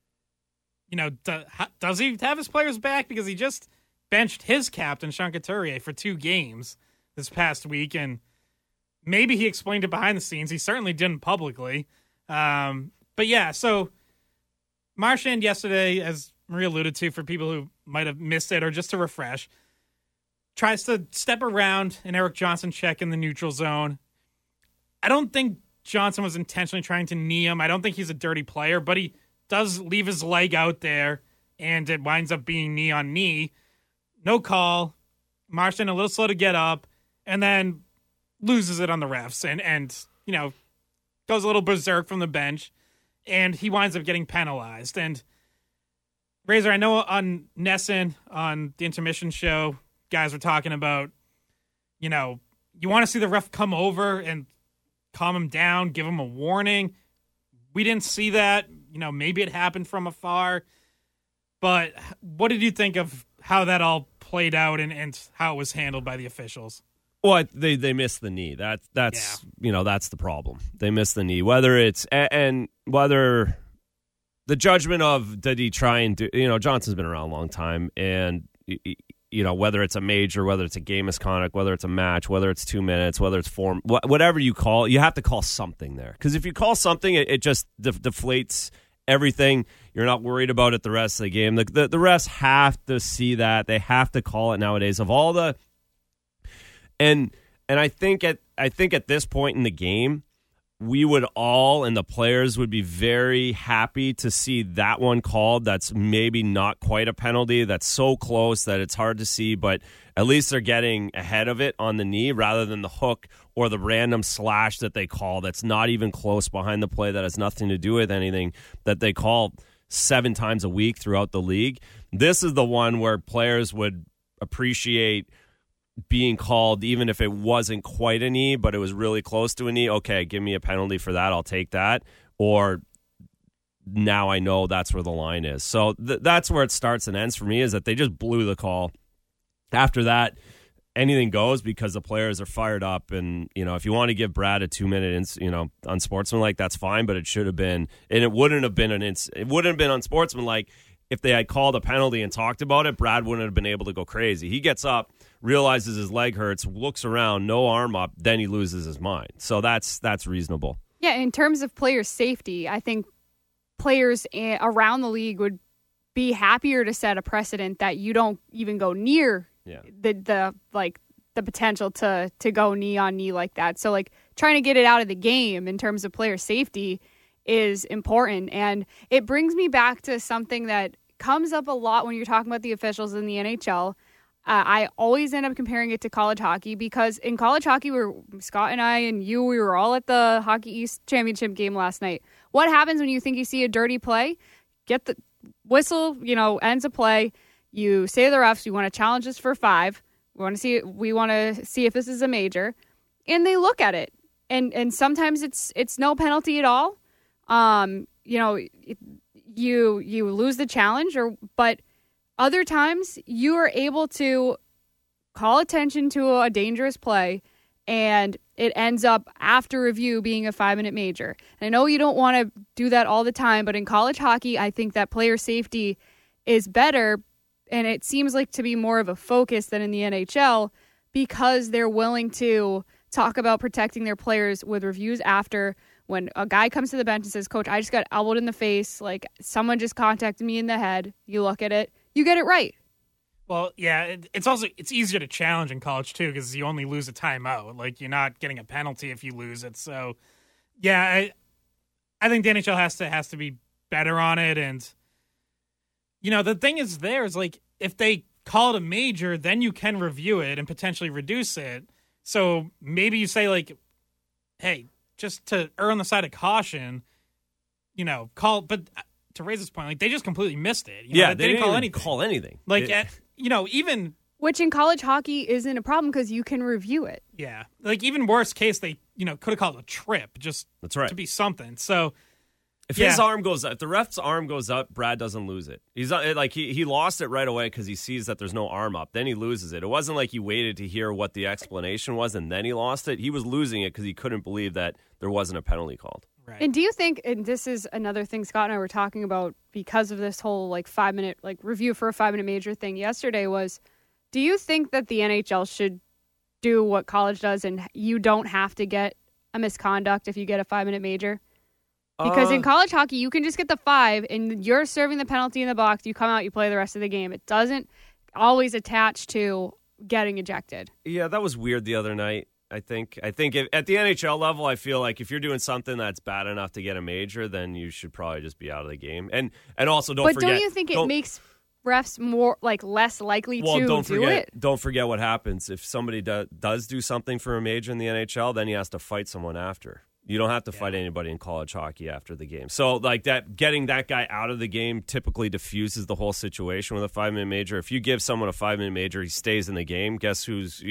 Speaker 5: does he have his players back? Because he just benched his captain, Sean Couturier, for 2 games this past week, and maybe he explained it behind the scenes. He certainly didn't publicly. But yeah, so Marchand yesterday, as Maria alluded to, for people who might have missed it or just to refresh, tries to step around an Erik Johnson check in the neutral zone. I don't think Johnson was intentionally trying to knee him. I don't think he's a dirty player, but he does leave his leg out there, and it winds up being knee on knee. No call. Marchand a little slow to get up, and then loses it on the refs and goes a little berserk from the bench, and he winds up getting penalized. And Razor, I know on Nesson, on the intermission show, guys were talking about, you want to see the ref come over and calm him down, give him a warning. We didn't see that. Maybe it happened from afar. But what did you think of how that all played out and how it was handled by the officials?
Speaker 7: Well, they missed the knee. That's that's the problem. They missed the knee. Whether it's and whether the judgment of did he try and do, Johnson's been around a long time, and whether it's a major, whether it's a game misconduct, whether it's a match, whether it's 2 minutes, whether it's 4, whatever you call it, you have to call something there. Because if you call something, it just deflates everything. You're not worried about it the rest of the game. The refs have to see that. They have to call it nowadays. Of all the and I think at this point in the game, we would all, and the players would be very happy to see that one called. That's maybe not quite a penalty. That's so close that it's hard to see, but at least they're getting ahead of it on the knee rather than the hook or the random slash that they call that's not even close behind the play, that has nothing to do with anything, that they call 7 times a week throughout the league. This is the one where players would appreciate being called, even if it wasn't quite a knee, but it was really close to a knee. Okay, give me a penalty for that. I'll take that. Or now I know that's where the line is. So that's where it starts and ends for me, is that they just blew the call. After that, anything goes because the players are fired up. And, if you want to give Brad a 2-minute, unsportsmanlike, that's fine, but it should have been, and it wouldn't have been it wouldn't have been unsportsmanlike if they had called a penalty and talked about it. Brad wouldn't have been able to go crazy. He gets up, realizes his leg hurts, looks around, no arm up, then he loses his mind. So that's reasonable.
Speaker 6: Yeah, in terms of player safety, I think players around the league would be happier to set a precedent that you don't even go near the potential to go knee on knee like that. So trying to get it out of the game in terms of player safety is important. And it brings me back to something that comes up a lot when you're talking about the officials in the NHL. I always end up comparing it to college hockey, because in college hockey, Scott and I and you, we were all at the Hockey East Championship game last night. What happens when you think you see a dirty play? Get the whistle, ends a play. You say to the refs, you want to challenge this for 5. We want to see if this is a major, and they look at it, and sometimes it's no penalty at all. You lose the challenge, but other times you are able to call attention to a dangerous play, and it ends up after review being a 5-minute major. And I know you don't want to do that all the time, but in college hockey, I think that player safety is better, and it seems like to be more of a focus than in the NHL because they're willing to talk about protecting their players with reviews after. When a guy comes to the bench and says, Coach, I just got elbowed in the face, like someone just contacted me in the head, you look at it, you get it right.
Speaker 5: Well, yeah, it's easier to challenge in college, too, because you only lose a timeout. Like, you're not getting a penalty if you lose it. So, yeah, I think the NHL has to be better on it. And, the thing is like, if they call it a major, then you can review it and potentially reduce it. So maybe you say, like, hey, just to err on the side of caution, but to raise this point, like, they just completely missed it.
Speaker 7: They
Speaker 5: didn't
Speaker 7: call anything.
Speaker 5: Like, even...
Speaker 6: Which in college hockey isn't a problem because you can review it.
Speaker 5: Yeah. Like, even worst case, they, could have called it a trip just to be something. So...
Speaker 7: If his arm goes up, if the ref's arm goes up, Brad doesn't lose it. He's like he lost it right away because he sees that there's no arm up. Then he loses it. It wasn't like he waited to hear what the explanation was and then he lost it. He was losing it because he couldn't believe that there wasn't a penalty called.
Speaker 5: Right.
Speaker 6: And do you think, and this is another thing Scott and I were talking about because of this whole 5-minute review for a 5-minute major thing yesterday was, do you think that the NHL should do what college does and you don't have to get a misconduct if you get a 5-minute major? Because in college hockey, you can just get the 5, and you're serving the penalty in the box. You come out, you play the rest of the game. It doesn't always attach to getting ejected.
Speaker 7: Yeah, that was weird the other night, I think. At the NHL level, I feel like if you're doing something that's bad enough to get a major, then you should probably just be out of the game. And also, don't forget...
Speaker 6: But don't you think it makes refs more less likely to do it?
Speaker 7: Don't forget what happens. If somebody does do something for a major in the NHL, then he has to fight someone after. You don't have to fight anybody in college hockey after the game. So, getting that guy out of the game typically diffuses the whole situation with a 5-minute major. If you give someone a 5-minute major, he stays in the game. Guess who's,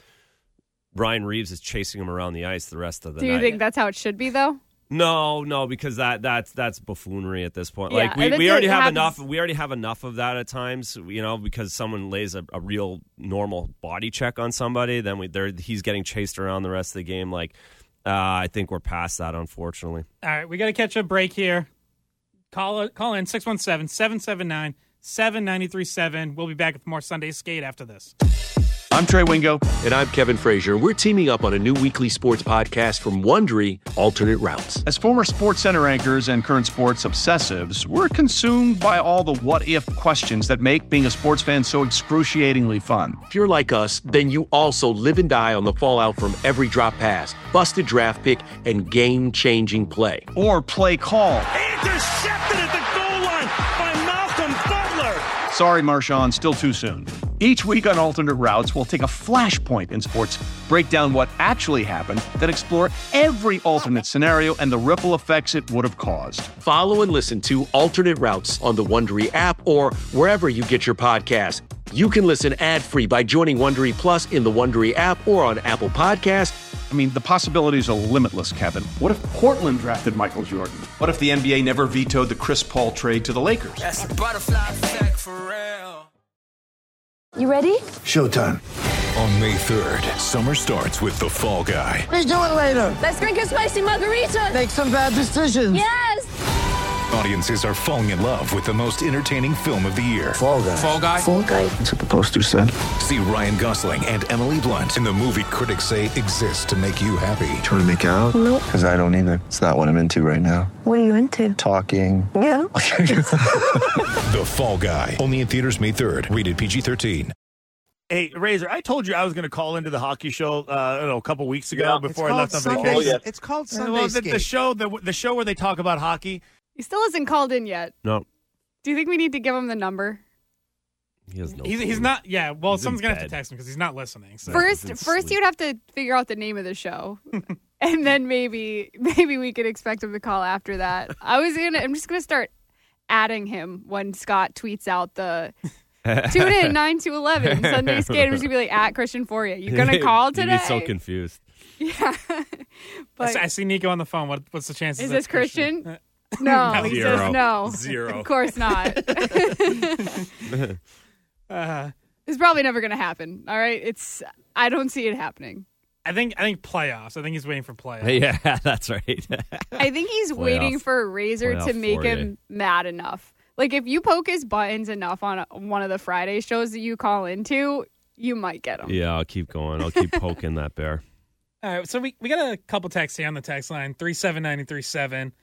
Speaker 7: Ryan Reeves is chasing him around the ice the rest of the night.
Speaker 6: Do you think that's how it should be, though?
Speaker 7: No, because that's buffoonery at this point.
Speaker 6: Yeah,
Speaker 7: we already have enough. We already have enough of that at times. Because someone lays a real normal body check on somebody, then he's getting chased around the rest of the game. I think we're past that, unfortunately.
Speaker 5: All right, we got to catch a break here. Call in 617-779-7937. We'll be back with more Sunday Skate after this.
Speaker 12: I'm Trey Wingo.
Speaker 13: And I'm Kevin Frazier. We're teaming up on a new weekly sports podcast from Wondery, Alternate Routes.
Speaker 12: As former SportsCenter anchors and current sports obsessives, we're consumed by all the what-if questions that make being a sports fan so excruciatingly fun.
Speaker 13: If you're like us, then you also live and die on the fallout from every drop pass, busted draft pick, and game-changing play.
Speaker 12: Or play call.
Speaker 14: Intercepted at the goal line by Malcolm Butler.
Speaker 12: Sorry, Marshawn, still too soon. Each week on Alternate Routes, we'll take a flashpoint in sports, break down what actually happened, then explore every alternate scenario and the ripple effects it would have caused.
Speaker 13: Follow and listen to Alternate Routes on the Wondery app or wherever you get your podcasts. You can listen ad-free by joining Wondery Plus in the Wondery app or on Apple Podcasts.
Speaker 12: I mean, the possibilities are limitless, Kevin.
Speaker 15: What if Portland drafted Michael Jordan? What if the NBA never vetoed the Chris Paul trade to the Lakers?
Speaker 16: That's a butterfly effect for real.
Speaker 17: You ready?
Speaker 18: Showtime. On May 3rd, summer starts with The Fall Guy.
Speaker 17: Let's do it later. Let's drink a spicy margarita. Make some bad decisions. Yes.
Speaker 18: Audiences are falling in love with the most entertaining film of the year.
Speaker 17: Fall Guy.
Speaker 18: Fall Guy?
Speaker 17: Fall Guy.
Speaker 18: That's what the poster said. See Ryan Gosling and Emily Blunt in the movie critics say exists to make you happy.
Speaker 19: Trying to make it out?
Speaker 17: Nope.
Speaker 19: Because I don't either. It's not what I'm into right now.
Speaker 17: What are you into?
Speaker 19: Talking.
Speaker 17: Yeah.
Speaker 18: The Fall Guy. Only in theaters May 3rd. Rated PG-13.
Speaker 20: Hey, Razor, I told you I was going to call into the hockey show a couple weeks ago before I left on vacation.
Speaker 21: Oh, yeah. It's called Sunday Skate.
Speaker 20: The show where they talk about hockey.
Speaker 6: He still hasn't called in yet.
Speaker 7: No.
Speaker 6: Do you think we need to give him the number?
Speaker 7: He has no
Speaker 5: He's not. Yeah. Well, someone's gonna have to text him because he's not listening. So.
Speaker 6: First, you'd have to figure out the name of the show, and then maybe we could expect him to call after that. I'm just gonna start adding him when Scott tweets out the Tune in 9 to 11. Sunday Skaters will be like, at Christian Foria. You going to call today?
Speaker 7: You'd be so confused.
Speaker 6: Yeah. But
Speaker 5: I see Nico on the phone. What's the chances?
Speaker 6: Is this Christian?
Speaker 5: No.
Speaker 6: No, he says no.
Speaker 7: Zero.
Speaker 6: Of course not. It's probably never going to happen. All right, I don't see it happening.
Speaker 5: I think playoffs. I think he's waiting for playoffs.
Speaker 7: Yeah, that's right.
Speaker 6: I think he's waiting for a Razor to make him mad enough. Like, if you poke his buttons enough on one of the Friday shows that you call into, you might get him.
Speaker 7: Yeah, I'll keep going. I'll keep poking that bear.
Speaker 5: All right, so we got a couple texts here on the text line, 37937.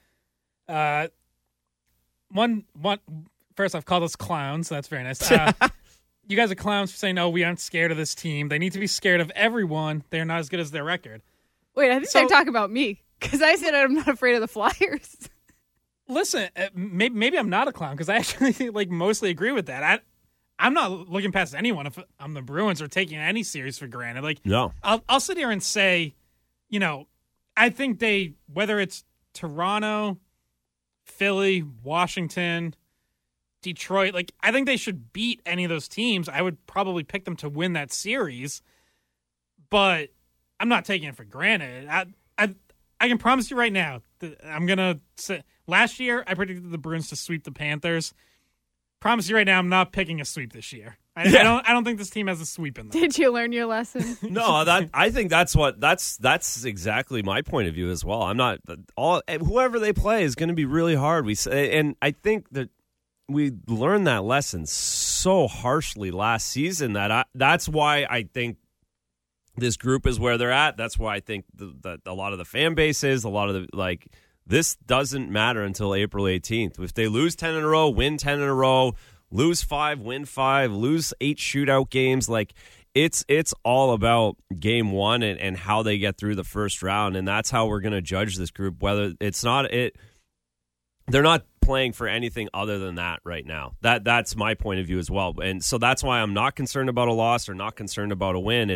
Speaker 5: One. First off, call us clowns. So that's very nice. You guys are clowns for saying, no, we aren't scared of this team. They need to be scared of everyone. They're not as good as their record.
Speaker 6: Wait, I think they're talking about me because I said I'm not afraid of the Flyers.
Speaker 5: Listen, maybe I'm not a clown because I actually mostly agree with that. I'm not looking past anyone if I'm the Bruins or taking any series for granted.
Speaker 7: No.
Speaker 5: I'll sit here and say, I think whether it's Toronto, Philly, Washington, Detroit, I think they should beat any of those teams. I would probably pick them to win that series, but I'm not taking it for granted. I can promise you right now that I'm gonna say last year I predicted the Bruins to sweep the Panthers. Promise you right now I'm not picking a sweep this year. I don't think this team has a sweep in them.
Speaker 6: Did you learn your lesson?
Speaker 7: No, I think that's exactly my point of view as well. I'm not whoever they play is going to be really hard. And I think that we learned that lesson so harshly last season that's why I think this group is where they're at. That's why I think that a lot of the fan base is, a lot of the this doesn't matter until April 18th. If they lose 10 in a row, win 10 in a row, lose 5, win 5, lose 8 shootout games, it's all about game one and how they get through the first round, and that's how we're going to judge this group. Whether they're not playing for anything other than that right now. That's my point of view as well, and so that's why I'm not concerned about a loss or not concerned about a win.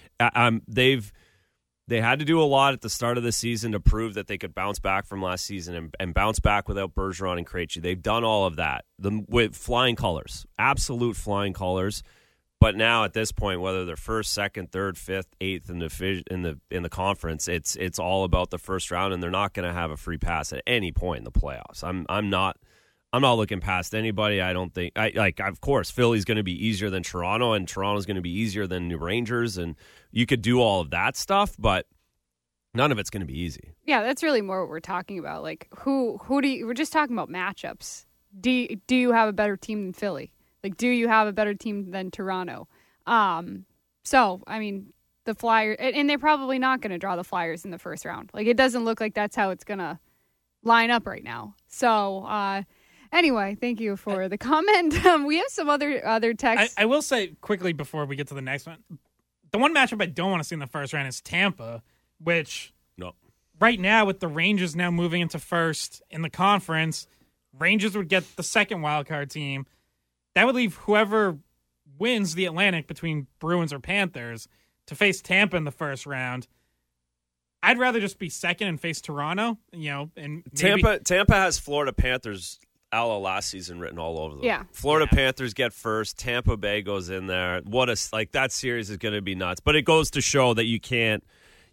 Speaker 7: They had to do a lot at the start of the season to prove that they could bounce back from last season and bounce back without Bergeron and Krejci. They've done all of that with flying colors, absolute flying colors. But now at this point, whether they're first, second, third, fifth, eighth in the conference, it's all about the first round, and they're not going to have a free pass at any point in the playoffs. I'm not looking past anybody. I don't think of course Philly's going to be easier than Toronto, and Toronto's going to be easier than New Rangers, and you could do all of that stuff, but none of it's going to be easy.
Speaker 6: Yeah, that's really more what we're talking about. Who do you? We're just talking about matchups. Do you have a better team than Philly? Do you have a better team than Toronto? So, I mean, the Flyers, and they're probably not going to draw the Flyers in the first round. It doesn't look like that's how it's going to line up right now. So, anyway, thank you for the comment. We have some other texts.
Speaker 5: I will say quickly before we get to the next one, the one matchup I don't want to see in the first round is Tampa, which right now with the Rangers now moving into first in the conference, Rangers would get the second wildcard team. That would leave whoever wins the Atlantic between Bruins or Panthers to face Tampa in the first round. I'd rather just be second and face Toronto, and
Speaker 7: Tampa has Florida Panthers a la last season written all over them.
Speaker 6: Yeah.
Speaker 7: Florida Panthers get first, Tampa Bay goes in there. That series is going to be nuts. But it goes to show that you can't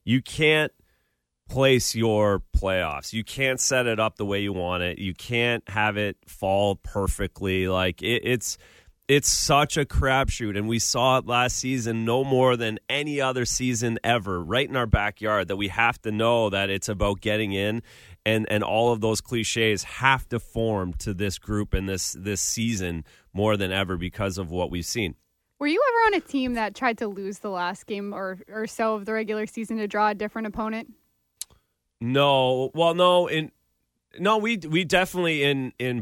Speaker 7: place your playoffs. You can't set it up the way you want it. You can't have it fall perfectly. It's such a crapshoot, and we saw it last season no more than any other season ever, right in our backyard, that we have to know that it's about getting in, and all of those cliches have to form to this group and this season more than ever because of what we've seen.
Speaker 6: Were you ever on a team that tried to lose the last game or so of the regular season to draw a different opponent?
Speaker 7: No. Well, no. We definitely in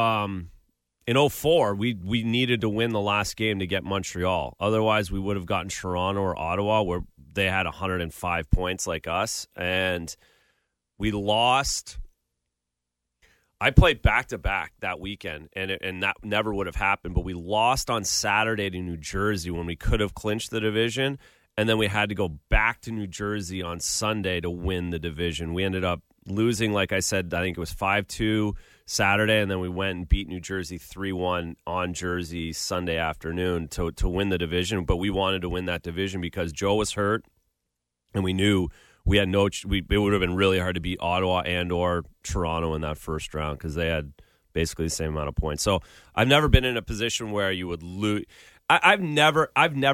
Speaker 7: 04 we needed to win the last game to get Montreal. Otherwise, we would have gotten Toronto or Ottawa, where they had 105 points like us, and we lost. I played back-to-back that weekend, and that never would have happened, but we lost on Saturday to New Jersey when we could have clinched the division, and then we had to go back to New Jersey on Sunday to win the division. We ended up losing, like I said, I think it was 5-2, Saturday, and then we went and beat New Jersey 3-1 on Jersey Sunday afternoon to win the division. But we wanted to win that division because Joe was hurt, and we knew we had it would have been really hard to beat Ottawa and or Toronto in that first round because they had basically the same amount of points. So I've never been in a position where you would lose. I've never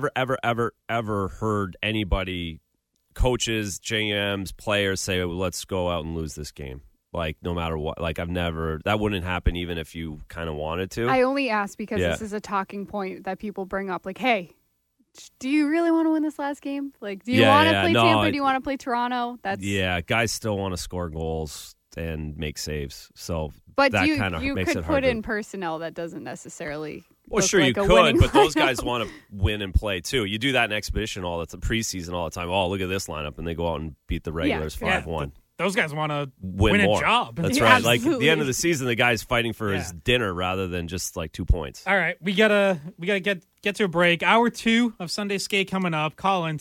Speaker 7: ever heard anybody, coaches, GMs, players say, well, let's go out and lose this game. Like, no matter what. Like, that wouldn't happen even if you kind of wanted to.
Speaker 6: I only ask because this is a talking point that people bring up. Like, hey, do you really want to win this last game? Like, do you want to play Tampa? Do you want to play Toronto?
Speaker 7: Guys still want to score goals and make saves. So
Speaker 6: but
Speaker 7: that
Speaker 6: you
Speaker 7: kind of makes
Speaker 6: could
Speaker 7: it hard
Speaker 6: put in personnel that doesn't necessarily.
Speaker 7: Well, sure, you could, but those guys want to win and play too. You do that in Expedition preseason all the time. Oh, look at this lineup, and they go out and beat the regulars 5-1.
Speaker 5: Those guys want to
Speaker 7: win
Speaker 5: a job.
Speaker 7: That's right. Like at the end of the season, the guy's fighting for his dinner rather than just like 2 points.
Speaker 5: All right, we gotta get to a break. Hour 2 of Sunday Skate coming up. Call in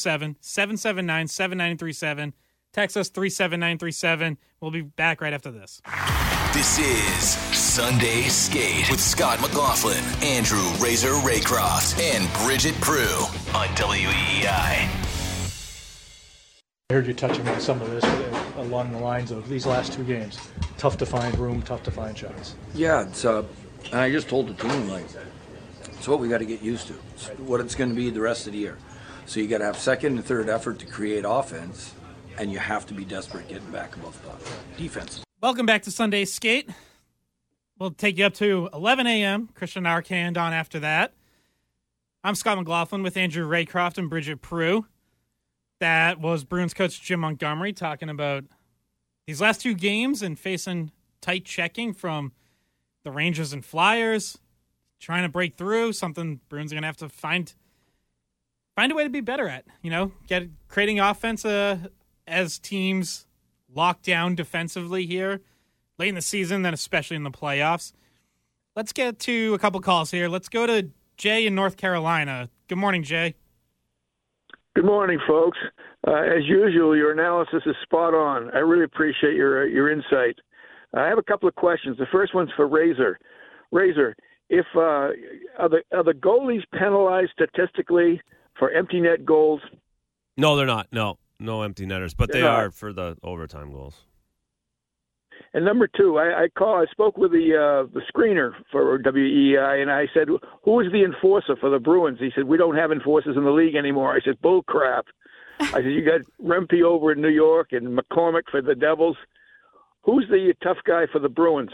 Speaker 5: 617-779-7937. Text us 37937. We'll be back right after this.
Speaker 3: This is Sunday Skate with Scott McLaughlin, Andrew Razor Raycroft, and Bridget Prue on WEEI.
Speaker 10: I heard you touching on some of this along the lines of these last 2 games. Tough to find room, tough to find shots.
Speaker 9: Yeah, it's I just told the team, like, it's what we got to get used to. It's what it's going to be the rest of the year. So you got to have second and third effort to create offense, and you have to be desperate getting back above the defense.
Speaker 5: Welcome back to Sunday Skate. We'll take you up to 11 a.m. Christian Arcand on after that. I'm Scott McLaughlin with Andrew Raycroft and Bridget Prue. That was Bruins coach Jim Montgomery talking about these last 2 games and facing tight checking from the Rangers and Flyers, trying to break through, something Bruins are going to have to find a way to be better at, creating offense as teams lock down defensively here late in the season, then especially in the playoffs. Let's get to a couple calls here. Let's go to Jay in North Carolina. Good morning, Jay.
Speaker 1: Good morning, folks. As usual, your analysis is spot on. I really appreciate your insight. I have a couple of questions. The first one's for Razor. Razor, if are the goalies penalized statistically for empty net goals?
Speaker 7: No, they're not. No empty netters, but they are for the overtime goals.
Speaker 1: And number 2, I spoke with the screener for WEI, and I said, who is the enforcer for the Bruins? He said, we don't have enforcers in the league anymore. I said, bull crap. I said, you got Rempe over in New York and McCormick for the Devils. Who's the tough guy for the Bruins?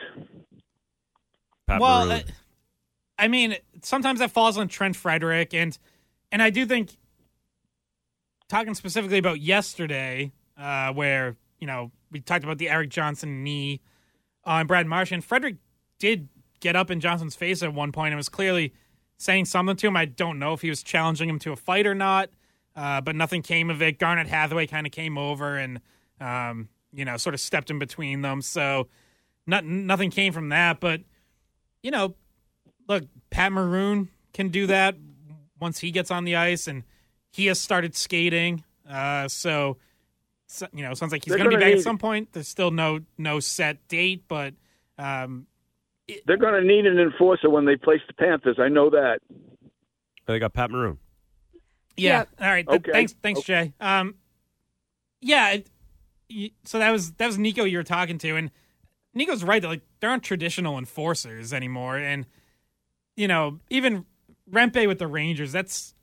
Speaker 5: Well, I mean, sometimes that falls on Trent Frederick, and I do think, talking specifically about yesterday, where, we talked about the Eric Johnson knee on Brad Marchand. Frederick did get up in Johnson's face at one point and was clearly saying something to him. I don't know if he was challenging him to a fight or not, but nothing came of it. Garnet Hathaway kind of came over and, sort of stepped in between them. So nothing came from that. But, look, Pat Maroon can do that once he gets on the ice, and he has started skating. So sounds like he's going to be back at some point. There's still no set date, but
Speaker 1: they're going to need an enforcer when they place the Panthers. I know that.
Speaker 7: They got Pat Maroon.
Speaker 5: Yeah. All right.
Speaker 1: Okay.
Speaker 5: Thanks, Jay. So that was Nico you were talking to, and Nico's right that like there aren't traditional enforcers anymore, and even Rempe with the Rangers,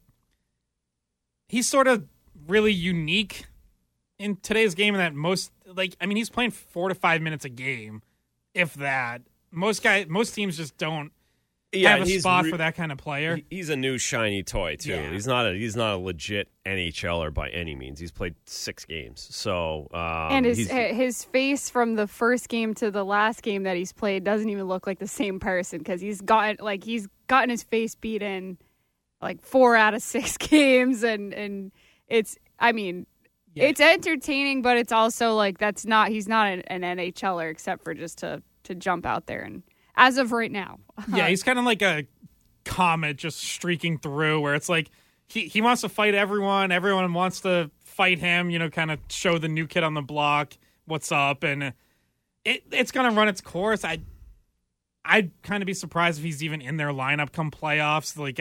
Speaker 5: he's sort of really unique in today's game in that he's playing 4 to 5 minutes a game, if that. Most teams just don't have a spot for that kind of player.
Speaker 7: He's a new shiny toy too. Yeah. He's not a legit NHLer by any means. He's played 6 games, so
Speaker 6: and his face from the first game to the last game that he's played doesn't even look like the same person because he's gotten his face beat in like 4 out of 6 games, and it's it's entertaining, but it's also like he's not an NHLer except for just to jump out there and. As of right now.
Speaker 5: Yeah, he's kind of like a comet just streaking through where it's like he wants to fight everyone. Everyone wants to fight him, kind of show the new kid on the block what's up. And it's going to run its course. I'd kind of be surprised if he's even in their lineup come playoffs. Like,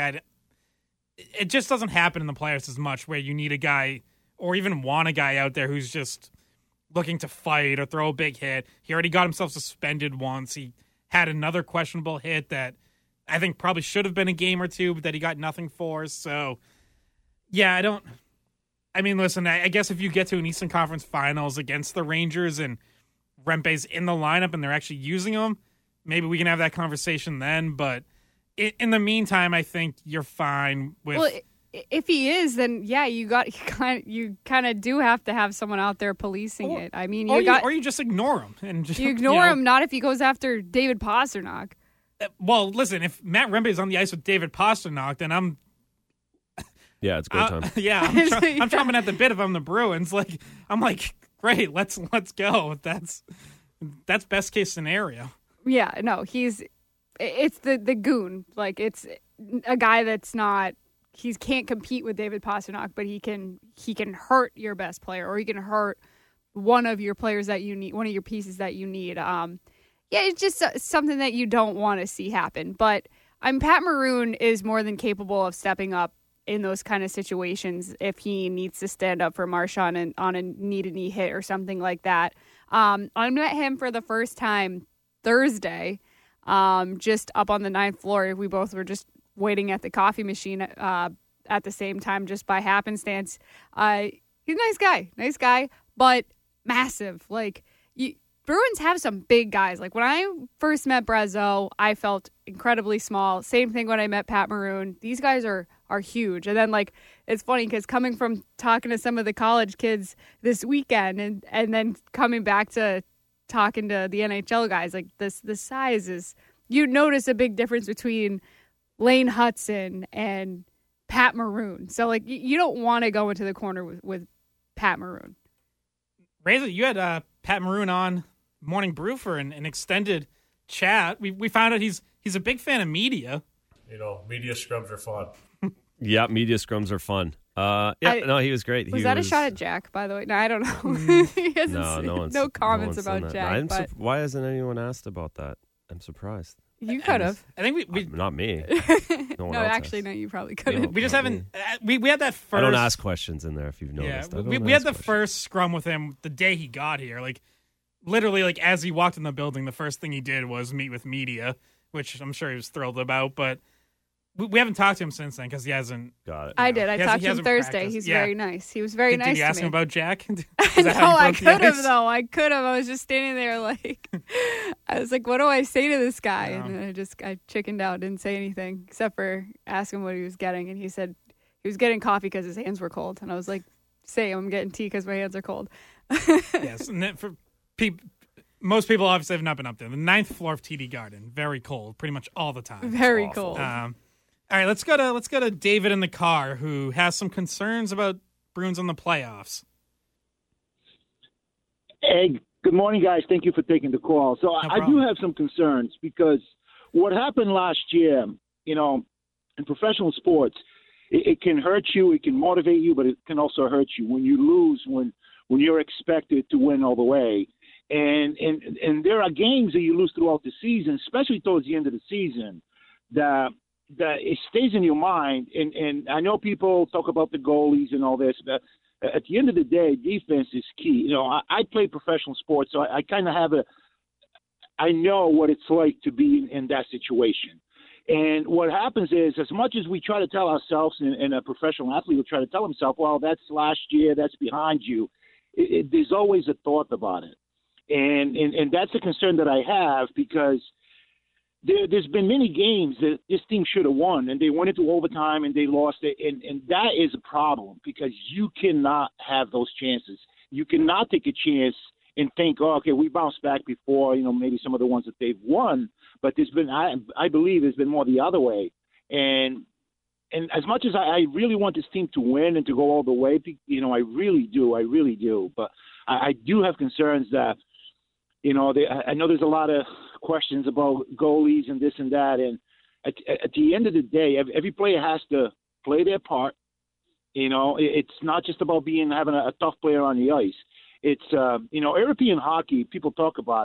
Speaker 5: it just doesn't happen in the playoffs as much where you need a guy or even want a guy out there who's just looking to fight or throw a big hit. He already got himself suspended once. He had another questionable hit that I think probably should have been a game or two, but that he got nothing for. So, yeah, listen, I guess if you get to an Eastern Conference Finals against the Rangers and Rempe's in the lineup and they're actually using him, maybe we can have that conversation then. But in the meantime, I think you're fine with...
Speaker 6: Well, if he is, then yeah, you kind of do have to have someone out there policing it. I mean,
Speaker 5: or you just ignore him and just,
Speaker 6: you ignore him. Not if he goes after David Pastrnak.
Speaker 5: Well, listen, if Matt Rempe is on the ice with David Pastrnak, then I'm...
Speaker 7: Yeah, it's go time.
Speaker 5: Yeah, I'm chomping at the bit if I'm the Bruins. I'm like, great, let's go. That's best case scenario.
Speaker 6: Yeah, no, it's the goon. Like, it's a guy that's not... He can't compete with David Pastrnak, but he can hurt your best player, or he can hurt one of your players that you need, one of your pieces that you need. It's just something that you don't want to see happen. But Pat Maroon is more than capable of stepping up in those kind of situations if he needs to stand up for Marchand and on a knee-to-knee hit or something like that. I met him for the first time Thursday, just up on the 9th floor. We both were just waiting at the coffee machine at the same time, just by happenstance. He's a nice guy, but massive. Like, Bruins have some big guys. Like, when I first met Brazeau, I felt incredibly small. Same thing when I met Pat Maroon. These guys are huge. And then, like, it's funny because coming from talking to some of the college kids this weekend and then coming back to talking to the NHL guys, like, the size is, you notice a big difference between Lane Hudson and Pat Maroon. So, like, you don't want to go into the corner with Pat Maroon.
Speaker 5: Razor, you had Pat Maroon on Morning Brew for an extended chat. We found out he's a big fan of media.
Speaker 2: Media scrums are fun.
Speaker 7: Yeah, media scrums are fun. He was great.
Speaker 6: Was that a shot at Jack, by the way? No, I don't know. He hasn't no comments about Jack.
Speaker 7: Why hasn't anyone asked about that? I'm surprised.
Speaker 6: You could have.
Speaker 5: I think we
Speaker 7: not me.
Speaker 6: No, actually, no, you probably could have.
Speaker 5: We just haven't. We had that first.
Speaker 7: I don't ask questions in there if you've noticed.
Speaker 5: Yeah, we had the first scrum with him the day he got here. Like, literally, like, as he walked in the building, the first thing he did was meet with media, which I'm sure he was thrilled about. But we haven't talked to him since then because he hasn't.
Speaker 7: Got it.
Speaker 6: I did. I talked to him Thursday. Practiced. He's very nice. He was very nice to me.
Speaker 5: Did you ask him about Jack?
Speaker 6: No, I could have, though. I could have. I was just standing there like, I was like, what do I say to this guy? Yeah. And then I chickened out, didn't say anything except for ask him what he was getting. And he said he was getting coffee because his hands were cold. And I was like, I'm getting tea because my hands are cold.
Speaker 5: Yes. And for most people obviously have not been up there. The 9th floor of TD Garden, very cold, pretty much all the time.
Speaker 6: Very cold.
Speaker 5: All right, let's go to David in the car, who has some concerns about Bruins in the playoffs.
Speaker 22: Hey, good morning, guys. Thank you for taking the call. So I do have some concerns because what happened last year, in professional sports, it can hurt you, it can motivate you, but it can also hurt you when you lose, when you're expected to win all the way. And there are games that you lose throughout the season, especially towards the end of the season, that it stays in your mind. And I know people talk about the goalies and all this, but at the end of the day, defense is key. I play professional sports, so I kind of I know what it's like to be in that situation. And what happens is, as much as we try to tell ourselves, and a professional athlete will try to tell himself, well, that's last year, that's behind you, there's always a thought about it. And that's a concern that I have because there's been many games that this team should have won, and they went into overtime and they lost it. And that is a problem because you cannot have those chances. You cannot take a chance and think, we bounced back before, maybe some of the ones that they've won. But there's been, I believe there's been more the other way. And as much as I really want this team to win and to go all the way, I really do. But I do have concerns that, I know there's a lot of questions about goalies and this and that. And at the end of the day, every player has to play their part. It's not just about having a tough player on the ice. It's, European hockey, people talk about it.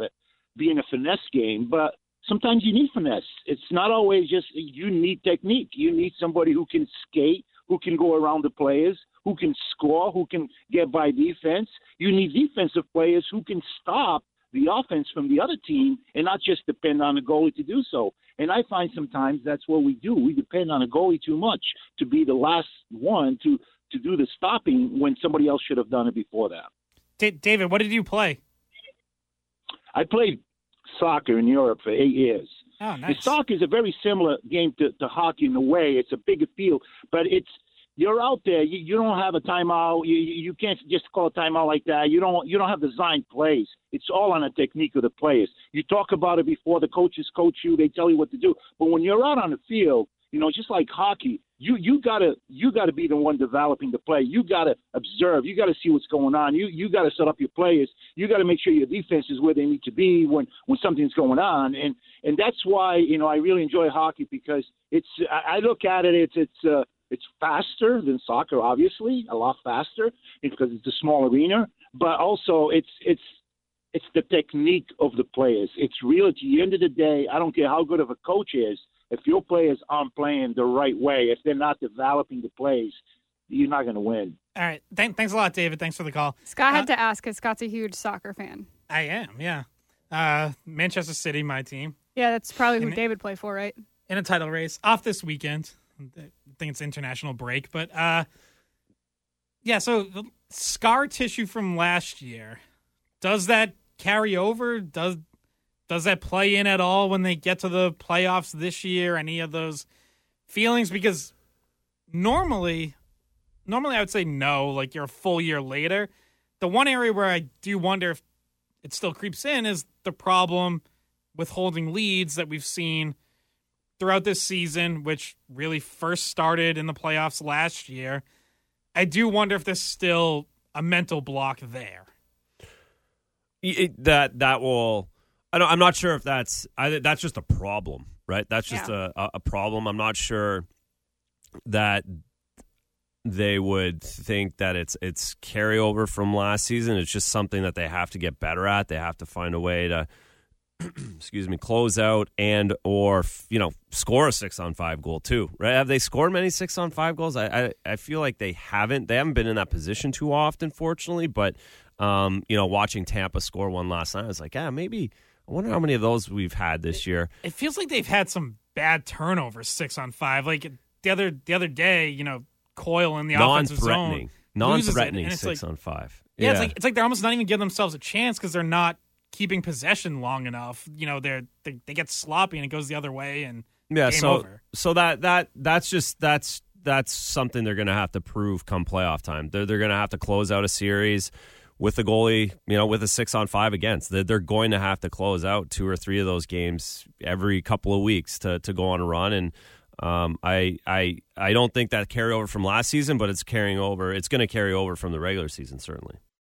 Speaker 22: being a finesse game, but sometimes you need finesse. It's not always just you need technique. You need somebody who can skate, who can go around the players, who can score, who can get by defense. You need defensive players who can stop the offense from the other team and not just depend on the goalie to do so. And I find sometimes that's what we do. We depend on a goalie too much to be the last one to do the stopping when somebody else should have done it before that.
Speaker 5: David, what did you play?
Speaker 22: I played soccer in Europe for 8 years.
Speaker 5: Oh, nice.
Speaker 22: The soccer is a very similar game to hockey in a way. It's a bigger field, but you're out there. You don't have a timeout. You can't just call a timeout like that. You don't have designed plays. It's all on the technique of the players. You talk about it before the coaches coach you. They tell you what to do. But when you're out on the field, just like hockey, you gotta be the one developing the play. You gotta observe. You gotta see what's going on. You gotta set up your players. You gotta make sure your defense is where they need to be when something's going on. And that's why I really enjoy hockey, because I look at it. It's faster than soccer, obviously, a lot faster because it's a small arena. But also it's the technique of the players. It's real. At the end of the day, I don't care how good of a coach is. If your players aren't playing the right way, if they're not developing the plays, you're not going to win.
Speaker 5: All right. Thanks a lot, David. Thanks for the call.
Speaker 6: Scott had to ask because Scott's a huge soccer fan.
Speaker 5: I am, yeah. Manchester City, my team.
Speaker 6: Yeah, that's probably who David played for, right?
Speaker 5: In a title race. Off this weekend. I think it's international break. But, so the scar tissue from last year, does that carry over? Does that play in at all when they get to the playoffs this year? Any of those feelings? Because normally I would say no, like you're a full year later. The one area where I do wonder if it still creeps in is the problem with holding leads that we've seen throughout this season, which really first started in the playoffs last year. I do wonder if there's still a mental block there.
Speaker 7: That will... I'm not sure if that's just a problem, right? That's just a problem. I'm not sure that they would think that it's carryover from last season. It's just something that they have to get better at. They have to find a way to, close out and or score a 6-on-5 goal too, right? Have they scored many 6-on-5 goals? I feel like they haven't. They haven't been in that position too often, fortunately. But watching Tampa score one last night, I was like, maybe. I wonder how many of those we've had this year.
Speaker 5: It feels like they've had some bad turnovers 6-on-5. Like the other day, Coyle in the offensive zone,
Speaker 7: non-threatening 6-on-5.
Speaker 5: Yeah, it's like they're almost not even giving themselves a chance because they're not keeping possession long enough. They get sloppy and it goes the other way and game over.
Speaker 7: So that's something they're going to have to prove come playoff time. They're going to have to close out a series with the goalie, with a 6-on-5 against. They're going to have to close out 2 or 3 of those games every couple of weeks to go on a run. And I don't think that carryover from last season, but it's carrying over. It's going to carry over from the regular season, certainly.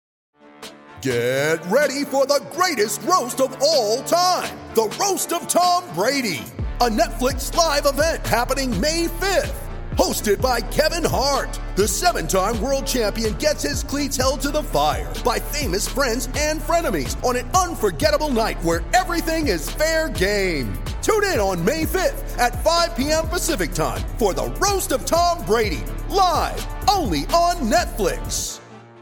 Speaker 4: Get ready for the greatest roast of all time, the Roast of Tom Brady, a Netflix live event happening May 5th. Hosted by Kevin Hart, the 7-time world champion gets his cleats held to the fire by famous friends and frenemies on an unforgettable night where everything is fair game. Tune in on May 5th at 5 p.m. Pacific time for the Roast of Tom Brady, live only on Netflix.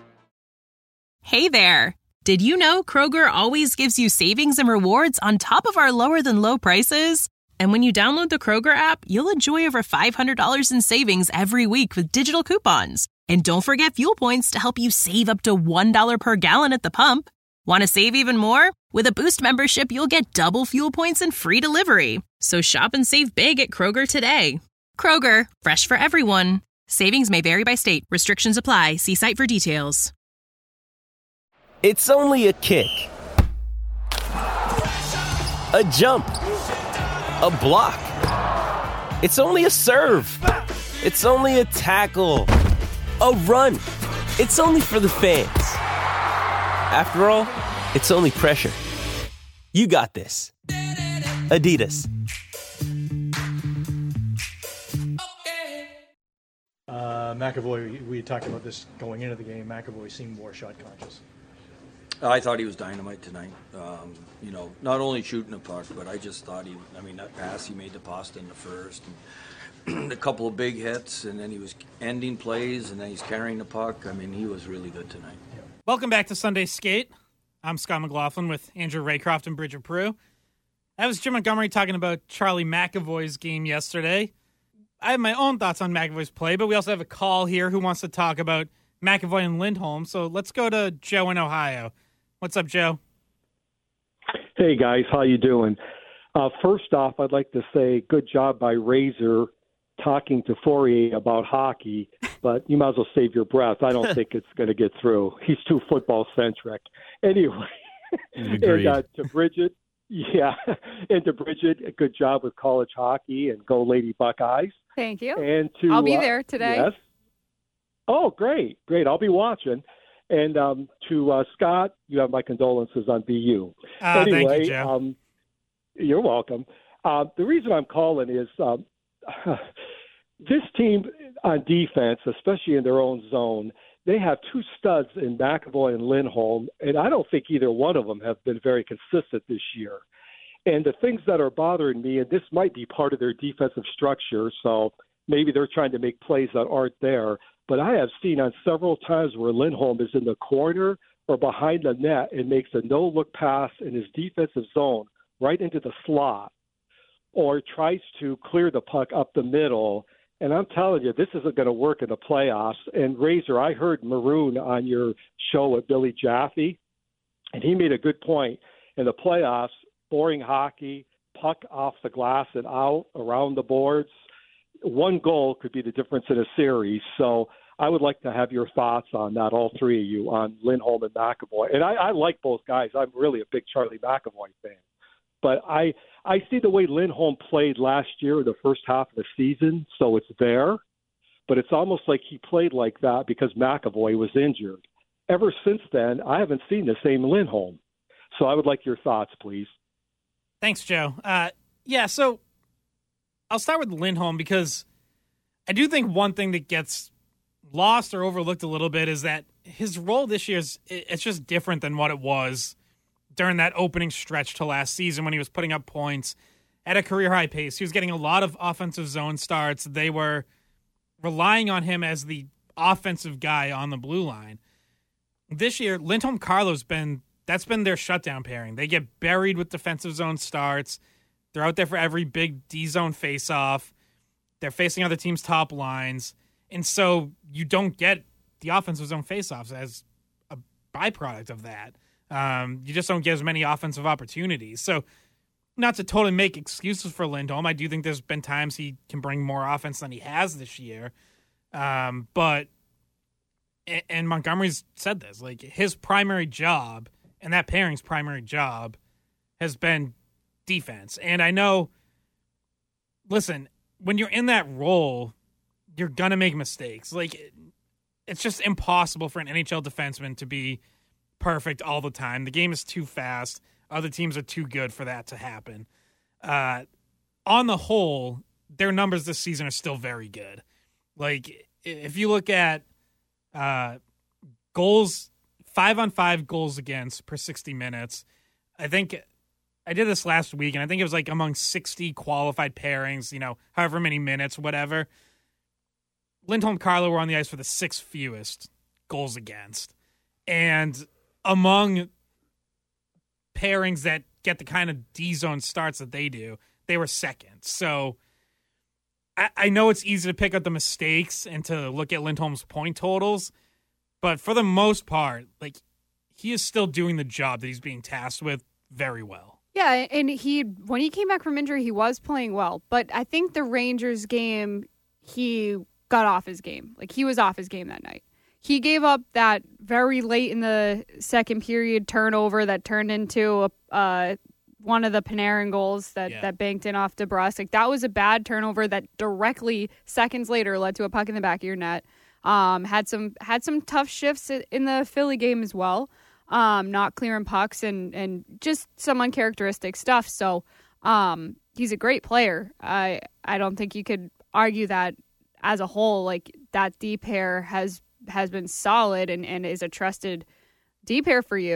Speaker 8: Hey there. Did you know Kroger always gives you savings and rewards on top of our lower than low prices? And when you download the Kroger app, you'll enjoy over $500 in savings every week with digital coupons. And don't forget fuel points to help you save up to $1 per gallon at the pump. Want to save even more? With a Boost membership, you'll get double fuel points and free delivery. So shop and save big at Kroger today. Kroger, fresh for everyone. Savings may vary by state. Restrictions apply. See site for details.
Speaker 23: It's only a kick, a jump, a block. It's only a serve. It's only a tackle, a run. It's only for the fans. After all, it's only pressure. You got this. Adidas.
Speaker 10: McAvoy, we talked about this going into the game. McAvoy seemed more shot conscious.
Speaker 9: I thought he was dynamite tonight. Not only shooting the puck, but I just thought that pass he made to Pasta in the first, and a couple of big hits, and then he was ending plays, and then he's carrying the puck. He was really good tonight.
Speaker 5: Welcome back to Sunday Skate. I'm Scott McLaughlin with Andrew Raycroft and Bridget Prue. That was Jim Montgomery talking about Charlie McAvoy's game yesterday. I have my own thoughts on McAvoy's play, but we also have a call here who wants to talk about McAvoy and Lindholm. So let's go to Joe in Ohio. What's up, Joe?
Speaker 11: Hey, guys. How you doing? First off, I'd like to say good job by Razor talking to Fourier about hockey, but you might as well save your breath. I don't think it's going to get through. He's too football-centric. Anyway, and to Bridget, and to Bridget, good job with college hockey, and go Lady Buckeyes.
Speaker 6: Thank you.
Speaker 11: And to,
Speaker 6: I'll be there today.
Speaker 11: Yes. Oh, great. I'll be watching. And to Scott, you have my condolences on BU. Anyway,
Speaker 5: thank you, Joe.
Speaker 11: You're welcome. The reason I'm calling is this team on defense, especially in their own zone, they have two studs in McAvoy and Lindholm, and I don't think either one of them have been very consistent this year. And the things that are bothering me, and this might be part of their defensive structure, so maybe they're trying to make plays that aren't there, but I have seen on several times where Lindholm is in the corner or behind the net and makes a no-look pass in his defensive zone right into the slot, or tries to clear the puck up the middle. And I'm telling you, this isn't going to work in the playoffs. And Razor, I heard Maroon on your show with Billy Jaffe, and he made a good point. In the playoffs, boring hockey, puck off the glass and out around the boards, one goal could be the difference in a series. So I would like to have your thoughts on that, all three of you, on Lindholm and McAvoy. And I like both guys. I'm really a big Charlie McAvoy fan. But I see the way Lindholm played last year in the first half of the season, so it's there. But it's almost like he played like that because McAvoy was injured. Ever since then, I haven't seen the same Lindholm. So I would like your thoughts, please.
Speaker 5: Thanks, Joe. So I'll start with Lindholm because I do think one thing that gets lost or overlooked a little bit is that his role this year it's just different than what it was during that opening stretch to last season when he was putting up points at a career-high pace. He was getting a lot of offensive zone starts. They were relying on him as the offensive guy on the blue line. This year, Lindholm-Carlo's that's been their shutdown pairing. They get buried with defensive zone starts. They're out there for every big D-zone face-off. They're facing other teams' top lines. And so you don't get the offensive zone face-offs as a byproduct of that. You just don't get as many offensive opportunities. So not to totally make excuses for Lindholm, I do think there's been times he can bring more offense than he has this year. But Montgomery's said this, like his primary job and that pairing's primary job has been defense. And I know, listen, when you're in that role, you're going to make mistakes. Like it's just impossible for an NHL defenseman to be perfect all the time. The game is too fast. Other teams are too good for that to happen. On the whole, their numbers this season are still very good. Like if you look at goals, 5-on-5 goals against per 60 minutes, I think I did this last week, and I think it was like among 60 qualified pairings, however many minutes, whatever. Lindholm-Carlo were on the ice for the 6th fewest goals against. And among pairings that get the kind of D-zone starts that they do, they were second. So I know it's easy to pick up the mistakes and to look at Lindholm's point totals, but for the most part, like he is still doing the job that he's being tasked with very well.
Speaker 6: Yeah, and when he came back from injury, he was playing well. But I think the Rangers game, he got off his game. Like he was off his game that night. He gave up that very late in the second period turnover that turned into one of the Panarin goals that banked in off DeBrusk. Like that was a bad turnover that directly seconds later led to a puck in the back of your net. Had some tough shifts in the Philly game as well. Not clearing pucks and just some uncharacteristic stuff. So he's a great player. I don't think you could argue that as a whole, like that D pair has been solid and is a trusted D pair for you.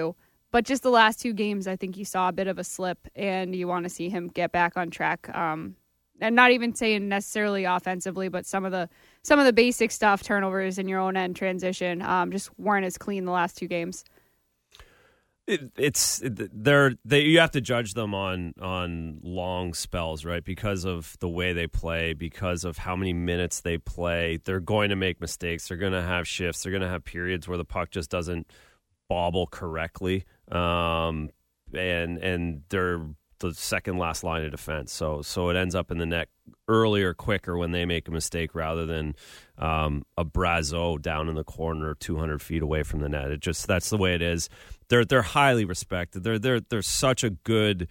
Speaker 6: But just the last 2 games, I think you saw a bit of a slip, and you want to see him get back on track. And not even saying necessarily offensively, but some of the basic stuff, turnovers in your own end, transition, just weren't as clean the last 2 games.
Speaker 7: You have to judge them on long spells, right? Because of the way they play, because of how many minutes they play. They're going to make mistakes. They're going to have shifts. They're going to have periods where the puck just doesn't bobble correctly, and they're the second last line of defense. So it ends up in the net earlier, quicker when they make a mistake rather than a Brazeau down in the corner 200 feet away from the net. That's the way it is. They're highly respected. They're such a good,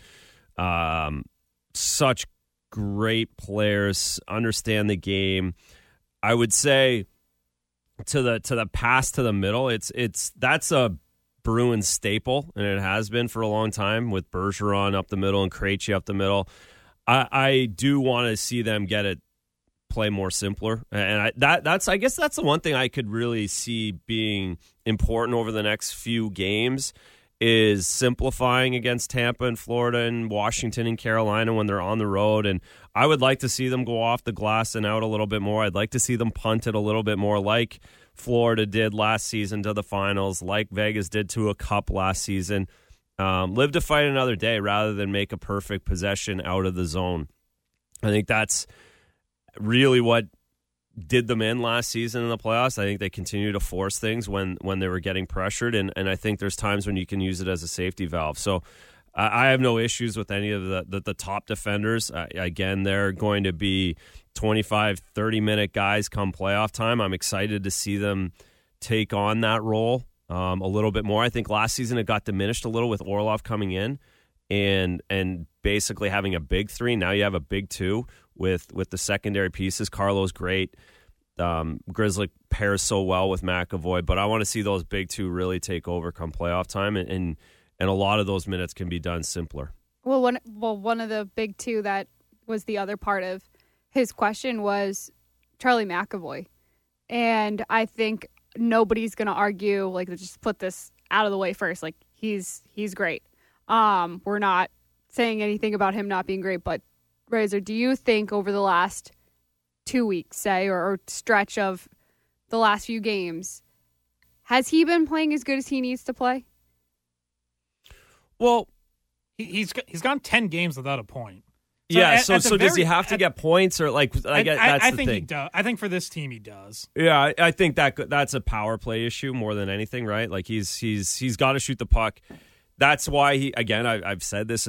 Speaker 7: such great players, understand the game. I would say to the pass to the middle, that's a Bruins staple, and it has been for a long time with Bergeron up the middle and Krejci up the middle. I do want to see them get it play more simpler, and I guess that's the one thing I could really see being important over the next few games is simplifying against Tampa and Florida and Washington and Carolina when they're on the road. And I would like to see them go off the glass and out a little bit more. I'd like to see them punt it a little bit more, like Florida did last season to the finals, like Vegas did to a cup last season. Live to fight another day rather than make a perfect possession out of the zone. I think that's really what did them in last season in the playoffs. I think they continue to force things when they were getting pressured, and I think there's times when you can use it as a safety valve. So I have no issues with any of the top defenders. Again, they're going to be 25, 30-minute guys come playoff time. I'm excited to see them take on that role a little bit more. I think last season it got diminished a little with Orlov coming in and basically having a big 3. Now you have a big 2 with the secondary pieces. Carlo's great. Grizzly pairs so well with McAvoy, but I want to see those big 2 really take over come playoff time, and a lot of those minutes can be done simpler.
Speaker 6: Well, one of the big 2 that was the other part of his question was Charlie McAvoy, and I think nobody's going to argue. Like, let's just put this out of the way first. Like, he's great. We're not saying anything about him not being great, but Razor, do you think over the last 2 weeks, say, or stretch of the last few games, has he been playing as good as he needs to play?
Speaker 5: Well, he's gone 10 games without a point.
Speaker 7: So, so does he have to get points, or like? I
Speaker 5: think he does. I think for this team he does.
Speaker 7: Yeah, I think that's a power play issue more than anything, right? Like he's got to shoot the puck. That's why I've said this.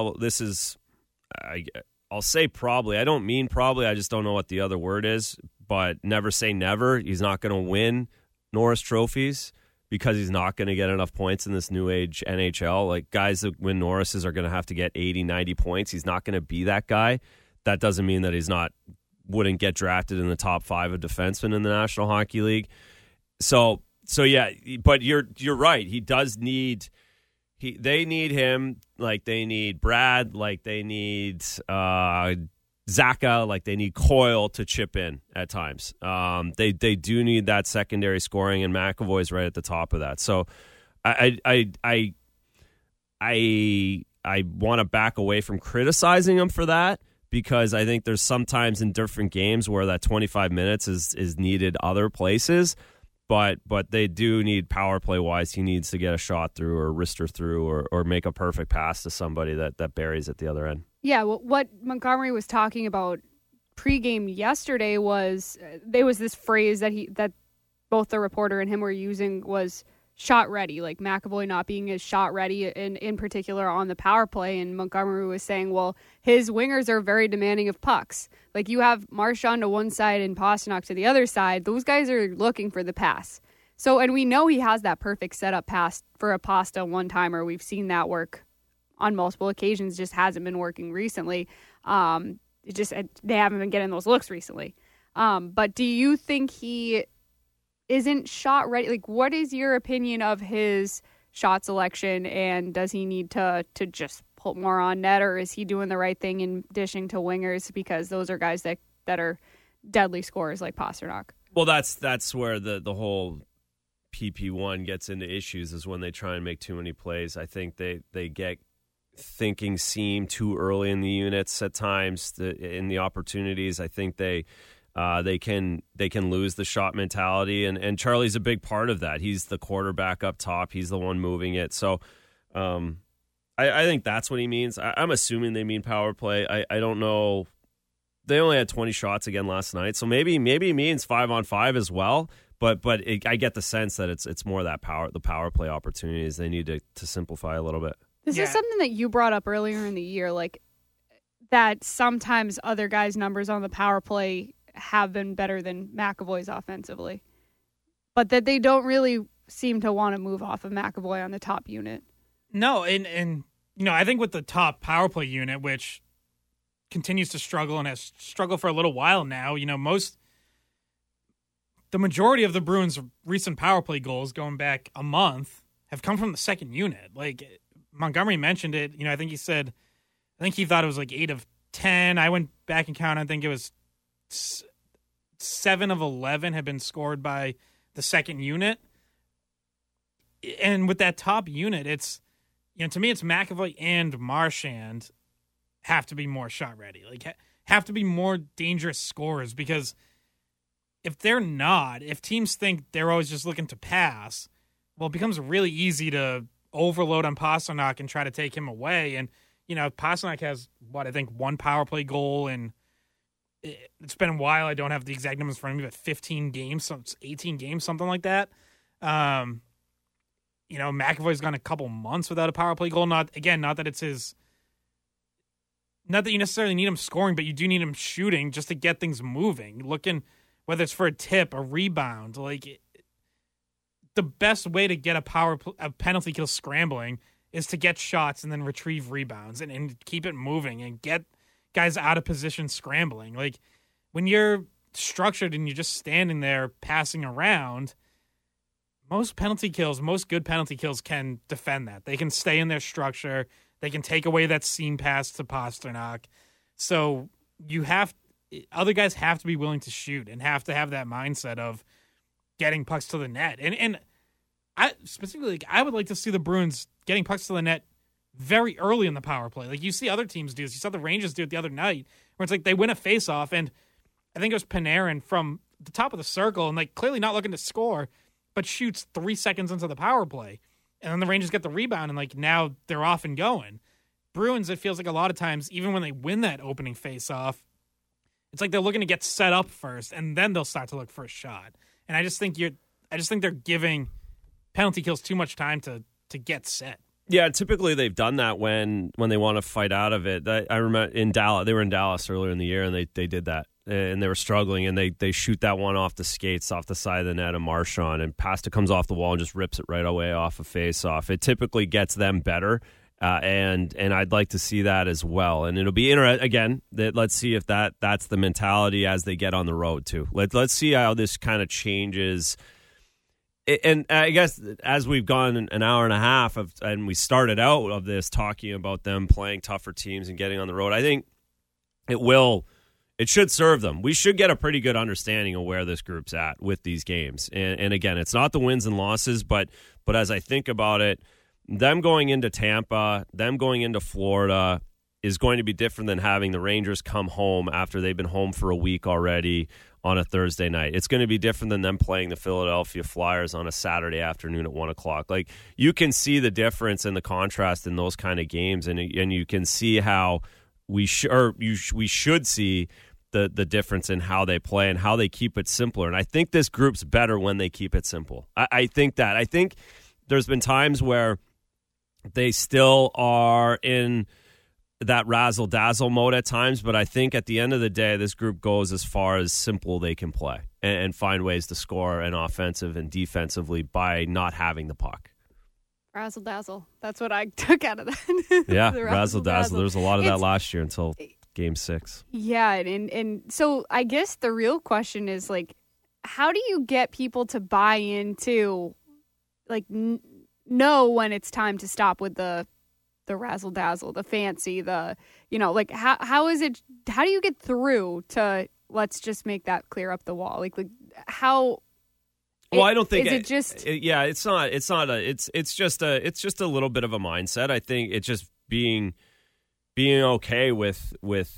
Speaker 7: I'll say probably. I don't mean probably. I just don't know what the other word is. But never say never. He's not going to win Norris trophies because he's not going to get enough points in this new age NHL. Like, guys that win Norrises are going to have to get 80, 90 points. He's not going to be that guy. That doesn't mean that wouldn't get drafted in the top 5 of defensemen in the National Hockey League. So yeah, but you're right. He does need. They need him like they need Brad, like they need Zaka, like they need Coyle to chip in at times. They do need that secondary scoring, and McAvoy's right at the top of that. So I want to back away from criticizing him for that, because I think there's sometimes in different games where that 25 minutes is needed other places. But they do need power play wise. He needs to get a shot through or wrister through or make a perfect pass to somebody that buries at the other end.
Speaker 6: Yeah, well, what Montgomery was talking about pregame yesterday was there was this phrase that both the reporter and him were using was shot ready, like McAvoy not being as shot ready in particular on the power play. And Montgomery was saying, well, his wingers are very demanding of pucks. Like, you have Marchand to one side and Pastrnak to the other side. Those guys are looking for the pass. So, and we know he has that perfect setup pass for a Pasta one-timer. We've seen that work on multiple occasions, just hasn't been working recently. They haven't been getting those looks recently. But do you think he isn't shot ready? Like, what is your opinion of his shot selection, and does he need to just put more on net, or is he doing the right thing in dishing to wingers, because those are guys that are deadly scorers like Pastrnak?
Speaker 7: Well, that's where the whole PP1 gets into issues is when they try and make too many plays. I think they get thinking seam too early in the units at times. In the opportunities, I think they can lose the shot mentality, and Charlie's a big part of that. He's the quarterback up top. He's the one moving it. So I think that's what he means. I'm assuming they mean power play. I don't know. They only had 20 shots again last night, so maybe he means 5-on-5 as well. But I get the sense that it's more that the power play opportunities they need to simplify a little bit.
Speaker 6: This is something that you brought up earlier in the year, like that sometimes other guys' numbers on the power play have been better than McAvoy's offensively, but that they don't really seem to want to move off of McAvoy on the top unit.
Speaker 5: No, and I think with the top power play unit, which continues to struggle and has struggled for a little while now, the majority of the Bruins' recent power play goals going back a month have come from the second unit. Like Montgomery mentioned it, I think he thought it was like 8 of 10. I went back and counted. I think it was 7 of 11 have been scored by the second unit. And with that top unit, it's, to me, it's McAvoy and Marchand have to be more shot ready. Like, have to be more dangerous scorers, because if they're not, if teams think they're always just looking to pass, well, it becomes really easy to overload on Pastrnak and try to take him away. And, Pastrnak has, I think 1 power play goal, and it's been a while. I don't have the exact numbers in front of me, but 15 games, so it's 18 games, something like that. McAvoy's gone a couple months without a power play goal. Not that it's his. Not that you necessarily need him scoring, but you do need him shooting just to get things moving. Looking, whether it's for a tip, a rebound, the best way to get a penalty kill scrambling is to get shots and then retrieve rebounds and keep it moving and get guys out of position scrambling. Like, when you're structured and you're just standing there passing around, most good penalty kills can defend that. They can stay in their structure. They can take away that seam pass to Pastrnak. So other guys have to be willing to shoot and have to have that mindset of getting pucks to the net. And I specifically, I would like to see the Bruins getting pucks to the net very early in the power play. Like you see other teams do this. You saw the Rangers do it the other night, where it's like they win a faceoff, and I think it was Panarin from the top of the circle, and clearly not looking to score, but shoots 3 seconds into the power play. And then the Rangers get the rebound, and now they're off and going. Bruins, it feels like a lot of times, even when they win that opening faceoff, it's like they're looking to get set up first, and then they'll start to look for a shot. And I just think they're giving penalty kills too much time to get set.
Speaker 7: Yeah, typically they've done that when they want to fight out of it. I remember in Dallas, they were in Dallas earlier in the year, and they did that. And they were struggling, and they shoot that one off the skates, off the side of the net of Marchand, and Pasta comes off the wall and just rips it right away off a face-off. It typically gets them better, and I'd like to see that as well. And it'll be interesting, again, let's see if that's the mentality as they get on the road, too. Let's see how this kind of changes. And I guess as we've gone an hour and a half and we started out of this talking about them playing tougher teams and getting on the road, I think it should serve them. We should get a pretty good understanding of where this group's at with these games. And again, it's not the wins and losses, but as I think about it, them going into Tampa, them going into Florida is going to be different than having the Rangers come home after they've been home for a week already on a Thursday night. It's going to be different than them playing the Philadelphia Flyers on a Saturday afternoon at 1 o'clock. Like, you can see the difference and the contrast in those kind of games, and you can see how we should see the difference in how they play and how they keep it simpler. And I think this group's better when they keep it simple. I think there's been times where they still are in that razzle-dazzle mode at times, but I think at the end of the day, this group goes as far as simple they can play and find ways to score and offensive and defensively by not having the puck.
Speaker 6: Razzle-dazzle. That's what I took out of that.
Speaker 7: Yeah, razzle-dazzle. There was a lot of that last year until Game 6.
Speaker 6: Yeah, and so I guess the real question is, how do you get people to buy into, know when it's time to stop with the razzle dazzle, the fancy, how do you get through to let's just make that clear up the wall? How
Speaker 7: Well, I don't think
Speaker 6: is it just.
Speaker 7: it's not. It's just a little bit of a mindset. I think it's just being okay with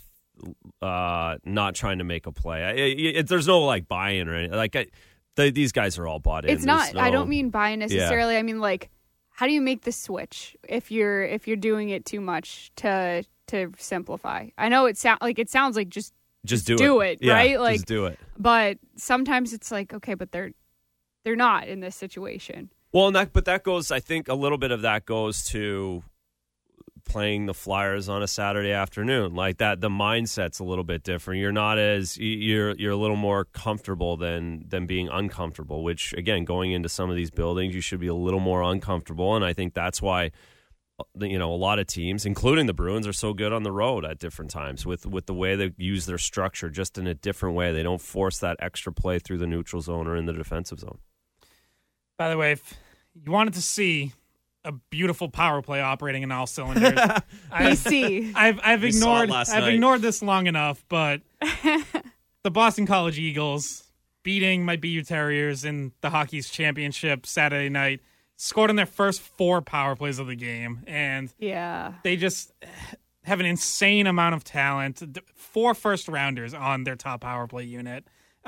Speaker 7: not trying to make a play. There's no like buy-in or anything. Like these guys are all bought in.
Speaker 6: It's not. I don't mean buy-in necessarily. I mean like, how do you make the switch if you're doing it too much to simplify? I know it sounds like just do it,
Speaker 7: yeah,
Speaker 6: right? Like
Speaker 7: just do it.
Speaker 6: But sometimes it's like, okay, but they're not in this situation.
Speaker 7: Well, but that goes. I think a little bit of that goes to playing the Flyers on a Saturday afternoon. Like that, the mindset's a little bit different. You're not as you're a little more comfortable than being uncomfortable. Which again, going into some of these buildings, you should be a little more uncomfortable. And I think that's why a lot of teams, including the Bruins, are so good on the road at different times with the way they use their structure, just in a different way. They don't force that extra play through the neutral zone or in the defensive zone.
Speaker 5: By the way, if you wanted to see a beautiful power play operating in all cylinders,
Speaker 6: BC.
Speaker 5: I've ignored this long enough, but the Boston College Eagles beating my BU Terriers in the Hockey's championship Saturday night, scored on their first 4 power plays of the game, and they just have an insane amount of talent. 4 first-rounders on their top power play unit.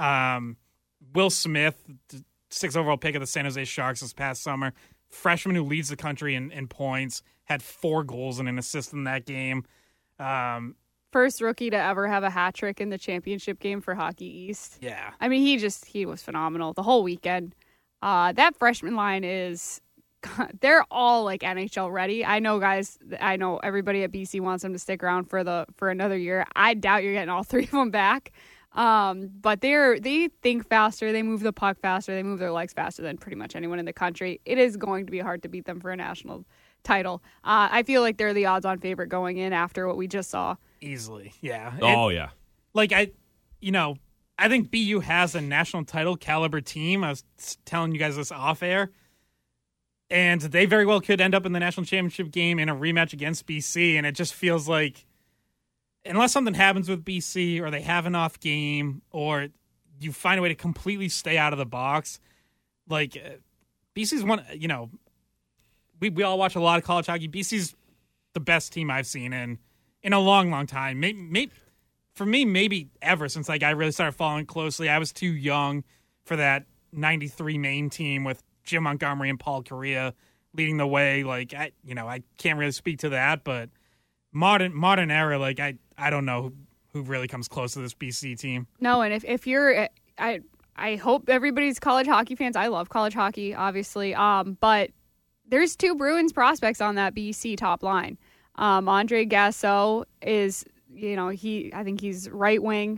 Speaker 5: Will Smith, 6th overall pick of the San Jose Sharks this past summer, freshman who leads the country in points, had 4 goals and an assist in that game.
Speaker 6: First rookie to ever have a hat trick in the championship game for Hockey East.
Speaker 5: Yeah.
Speaker 6: I mean, he was phenomenal the whole weekend. That freshman line they're all like NHL ready. I know everybody at BC wants them to stick around for another year. I doubt you're getting all 3 of them back. But they think faster, they move the puck faster, they move their legs faster than pretty much anyone in the country. It is going to be hard to beat them for a national title. I feel like they're the odds-on favorite going in after what we just saw.
Speaker 5: Easily, yeah.
Speaker 7: Yeah.
Speaker 5: Like I think BU has a national title caliber team. I was telling you guys this off air. And they very well could end up in the national championship game in a rematch against BC. And it just feels like, unless something happens with BC or they have an off game or you find a way to completely stay out of the box, like BC's one, we all watch a lot of college hockey. BC's the best team I've seen in a long, long time. Maybe for me, maybe ever since I really started following closely. I was too young for that 93 Maine team with Jim Montgomery and Paul Correa leading the way. Like I can't really speak to that, but modern era, like I don't know who really comes close to this BC team.
Speaker 6: No, and if you're, I hope everybody's college hockey fans. I love college hockey, obviously. But there's 2 Bruins prospects on that BC top line. Andre Gasso is, I think he's right wing.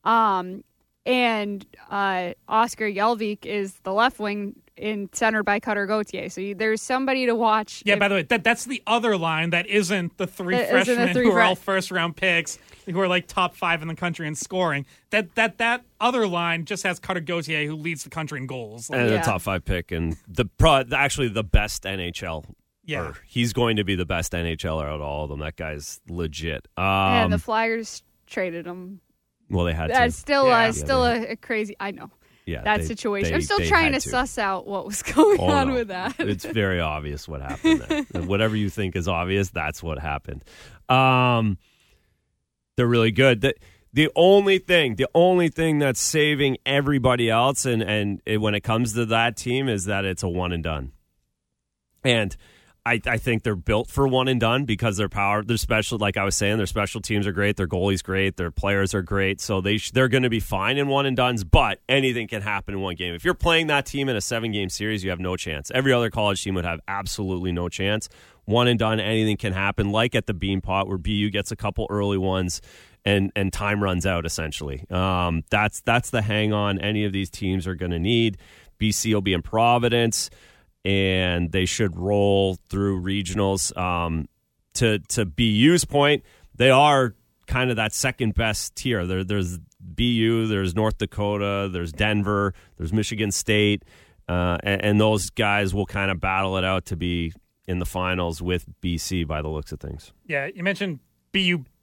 Speaker 6: And Oscar Jelvik is the left wing, centered by Cutter Gauthier. So there's somebody to watch.
Speaker 5: Yeah, by the way, that's the other line that isn't the 3 freshmen who are all first-round picks, who are like top 5 in the country in scoring. That other line just has Cutter Gauthier, who leads the country in goals.
Speaker 7: And the top 5 pick, and actually the best NHL.
Speaker 5: Yeah.
Speaker 7: He's going to be the best NHLer out of all of them. That guy's legit.
Speaker 6: And the Flyers traded him.
Speaker 7: Well, they had to.
Speaker 6: That's still a crazy. I know.
Speaker 7: Yeah,
Speaker 6: situation. I'm still trying to suss out what was going on with that.
Speaker 7: It's very obvious what happened there. Whatever you think is obvious, that's what happened. They're really good. The only thing that's saving everybody else, and when it comes to that team, is that it's a one and done. And I think they're built for one and done because they're special. Like I was saying, their special teams are great. Their goalie's great. Their players are great. So they're going to be fine in one and dones, but anything can happen in one game. If you're playing that team in a 7-game series, you have no chance. Every other college team would have absolutely no chance. One and done, anything can happen, like at the Beanpot where BU gets a couple early ones and time runs out, essentially. That's the hang on any of these teams are going to need. BC will be in Providence, and they should roll through regionals. To BU's point, they are kind of that second best tier. There's BU, there's North Dakota, there's Denver, there's Michigan State, and those guys will kind of battle it out to be in the finals with BC by the looks of things.
Speaker 5: Yeah, you mentioned BU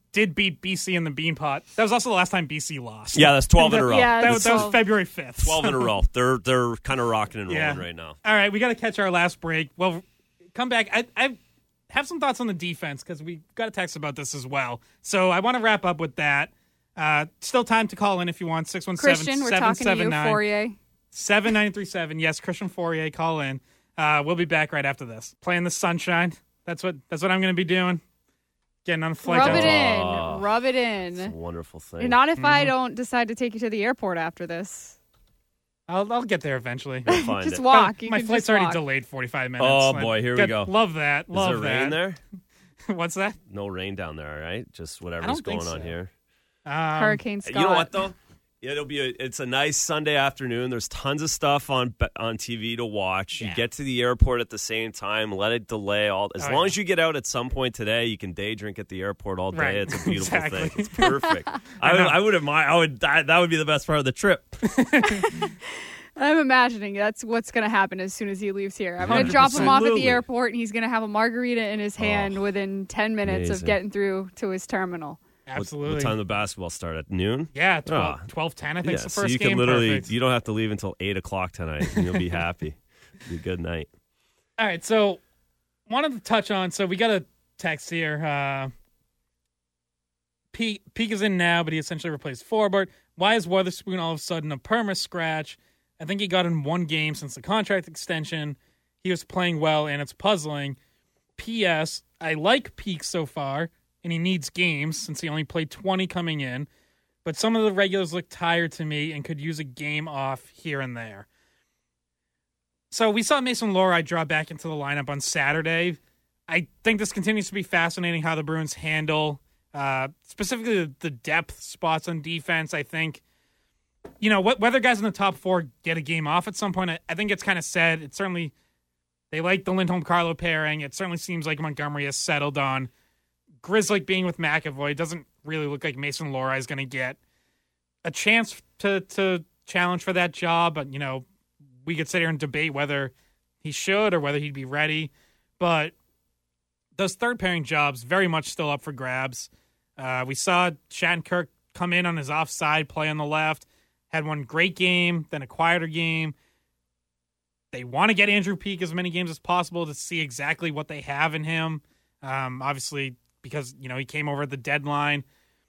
Speaker 5: did beat BC in the Beanpot. That was also the last time BC lost.
Speaker 7: Yeah, that's 12 in a row.
Speaker 6: Yeah,
Speaker 5: that was February 5th.
Speaker 7: 12 in a row. They're kind of rocking and rolling right now.
Speaker 5: All right, we got to catch our last break. Well, come back. I have some thoughts on the defense because we got a text about this as well. So I want to wrap up with that. Still time to call in if you want. 617-779.
Speaker 6: Christian, we're talking to you, Fourier.
Speaker 5: 7937. Yes, Christian Fourier, call in. We'll be back right after this. Playing the sunshine. That's what I'm going to be doing. Getting on a flight.
Speaker 6: Rub it in.
Speaker 7: It's a wonderful thing.
Speaker 6: Not if I don't decide to take you to the airport after this.
Speaker 5: I'll get there eventually.
Speaker 7: You'll find
Speaker 6: just
Speaker 7: it.
Speaker 6: walk.
Speaker 5: My flight's already delayed 45 minutes.
Speaker 7: Oh, boy, here we go.
Speaker 5: Love that. Love
Speaker 7: Is there rain there?
Speaker 5: What's that?
Speaker 7: No rain down there, right? Just whatever's going on here.
Speaker 6: Hurricane Scott.
Speaker 7: You know what, though? It's a nice Sunday afternoon. There's tons of stuff on TV to watch. You get to the airport at the same time. Let it delay as long as you get out at some point today. You can day drink at the airport all day.
Speaker 5: Right.
Speaker 7: It's a beautiful
Speaker 5: Exactly.
Speaker 7: thing. It's perfect. I would admire. That would be the best part of the trip.
Speaker 6: I'm imagining that's what's going to happen as soon as he leaves here. I'm going to drop him off at the airport, and he's going to have a margarita in his hand within 10 minutes of getting through to his terminal.
Speaker 5: Absolutely.
Speaker 7: What time the basketball start? At noon?
Speaker 5: Yeah, 12:10. I think it's the first
Speaker 7: so you
Speaker 5: game.
Speaker 7: Can literally,
Speaker 5: Perfect.
Speaker 7: you don't have to leave until 8 o'clock tonight, and you'll be happy. It'll be a good night.
Speaker 5: All right, so wanted to touch on. So we got a text here. Peak is in now, but he essentially replaced Forbort. Why is Wotherspoon all of a sudden a perma scratch? I think he got in one game since the contract extension. He was playing well, and it's puzzling. P.S. I like Peak so far, and he needs games since he only played 20 coming in. But some of the regulars look tired to me and could use a game off here and there. So we saw Mason Lohrei draw back into the lineup on Saturday. I think this continues to be fascinating how the Bruins handle specifically the depth spots on defense. I think, whether guys in the top four get a game off at some point, I think it's kind of said. It certainly, they like the Lindholm-Carlo pairing. It certainly seems like Montgomery has settled on Grzelcyk being with McAvoy. It doesn't really look like Mason Lohrei is going to get a chance to challenge for that job. But, we could sit here and debate whether he should or whether he'd be ready. But those third pairing jobs very much still up for grabs. We saw Shattenkirk come in on his offside play on the left, had one great game, then a quieter game. They want to get Andrew Peeke as many games as possible to see exactly what they have in him. Obviously, because, he came over at the deadline.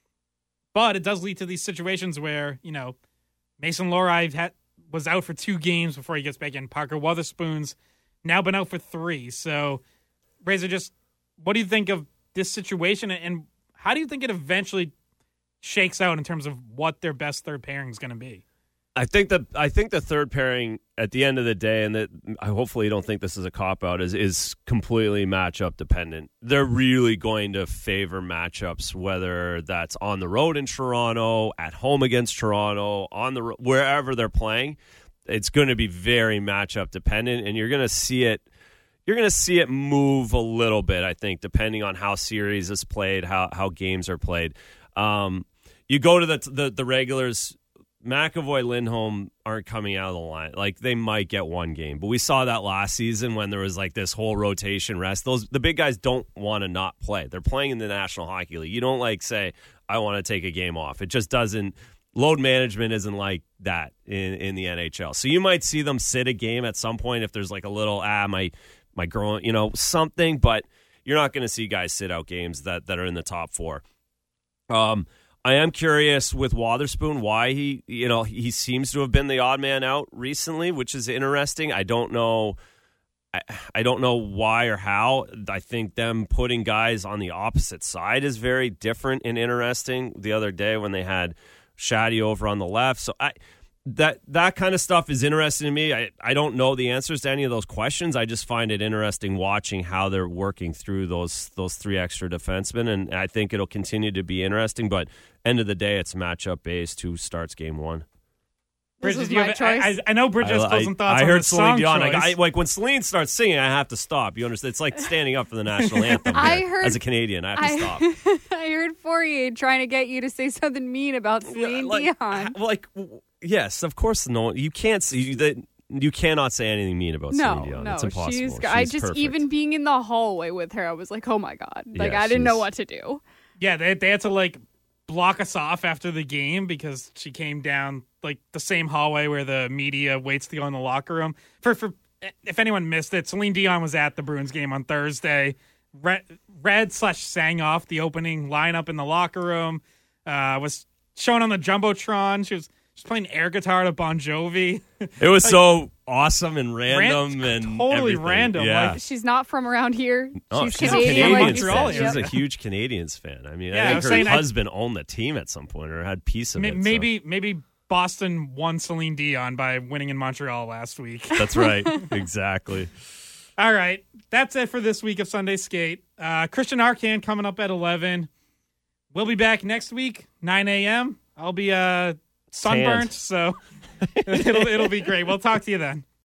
Speaker 5: But it does lead to these situations where, Mason Lohrei was out for 2 games before he gets back in. Parker Wotherspoon's now been out for 3. So, Razor, just what do you think of this situation, and how do you think it eventually shakes out in terms of what their best third pairing is going to be?
Speaker 7: I think the third pairing at the end of the day, and that I hopefully don't think this is a cop-out, is completely matchup dependent. They're really going to favor matchups, whether that's on the road in Toronto, at home against Toronto, wherever they're playing. It's going to be very matchup dependent, and you're going to see it. You're going to see it move a little bit, I think, depending on how series is played, how games are played. You go to the regulars. McAvoy, Lindholm aren't coming out of the line. Like, they might get one game. But we saw that last season when there was, this whole rotation rest. The big guys don't want to not play. They're playing in the National Hockey League. You don't, say, I want to take a game off. It just doesn't – load management isn't like that in the NHL. So you might see them sit a game at some point if there's, a little, my girl, something. But you're not going to see guys sit out games that are in the top 4. I am curious with Wotherspoon why he seems to have been the odd man out recently, which is interesting. I don't know why or how. I think them putting guys on the opposite side is very different and interesting. The other day when they had Shaddy over on the left, so that kind of stuff is interesting to me. I don't know the answers to any of those questions. I just find it interesting watching how they're working through those 3 extra defensemen, and I think it'll continue to be interesting. But end of the day, it's matchup based. Who starts game 1?
Speaker 5: Bridget, do you have choice? I know Bridget has closing thoughts.
Speaker 7: I
Speaker 5: on
Speaker 7: heard
Speaker 5: the
Speaker 7: Celine
Speaker 5: song
Speaker 7: Dion.
Speaker 5: choice.
Speaker 7: When Celine starts singing, I have to stop. You understand? It's like standing up for the national anthem. As a Canadian, I have to stop.
Speaker 6: I heard Fourier trying to get you to say something mean about Celine Dion.
Speaker 7: Yes, of course. No, you can't see that. You cannot say anything mean about Celine Dion. It's impossible. She's
Speaker 6: perfect.
Speaker 7: Even
Speaker 6: being in the hallway with her, I was like, oh my God. I didn't know what to do.
Speaker 5: Yeah, they had to like block us off after the game because she came down like the same hallway where the media waits to go in the locker room. For if anyone missed it, Celine Dion was at the Bruins game on Thursday. Read/sang off the opening lineup in the locker room. Was shown on the Jumbotron. She was playing air guitar to Bon Jovi.
Speaker 7: It was so awesome and random and
Speaker 5: totally
Speaker 7: everything.
Speaker 5: random.
Speaker 7: Yeah.
Speaker 6: Like, she's not from around here.
Speaker 7: Oh,
Speaker 6: she's
Speaker 7: she's
Speaker 6: Canadian.
Speaker 7: a
Speaker 6: Like,
Speaker 7: Canadiens fan. She's a huge Canadiens fan. I mean, I think her husband owned the team at some point or had piece of it.
Speaker 5: Maybe Boston won Celine Dion by winning in Montreal last week.
Speaker 7: That's right. Exactly.
Speaker 5: All right. That's it for this week of Sunday Skate. Christian Arcand coming up at 11. We'll be back next week, 9 a.m. I'll be sunburnt, so it'll be great. We'll talk to you then.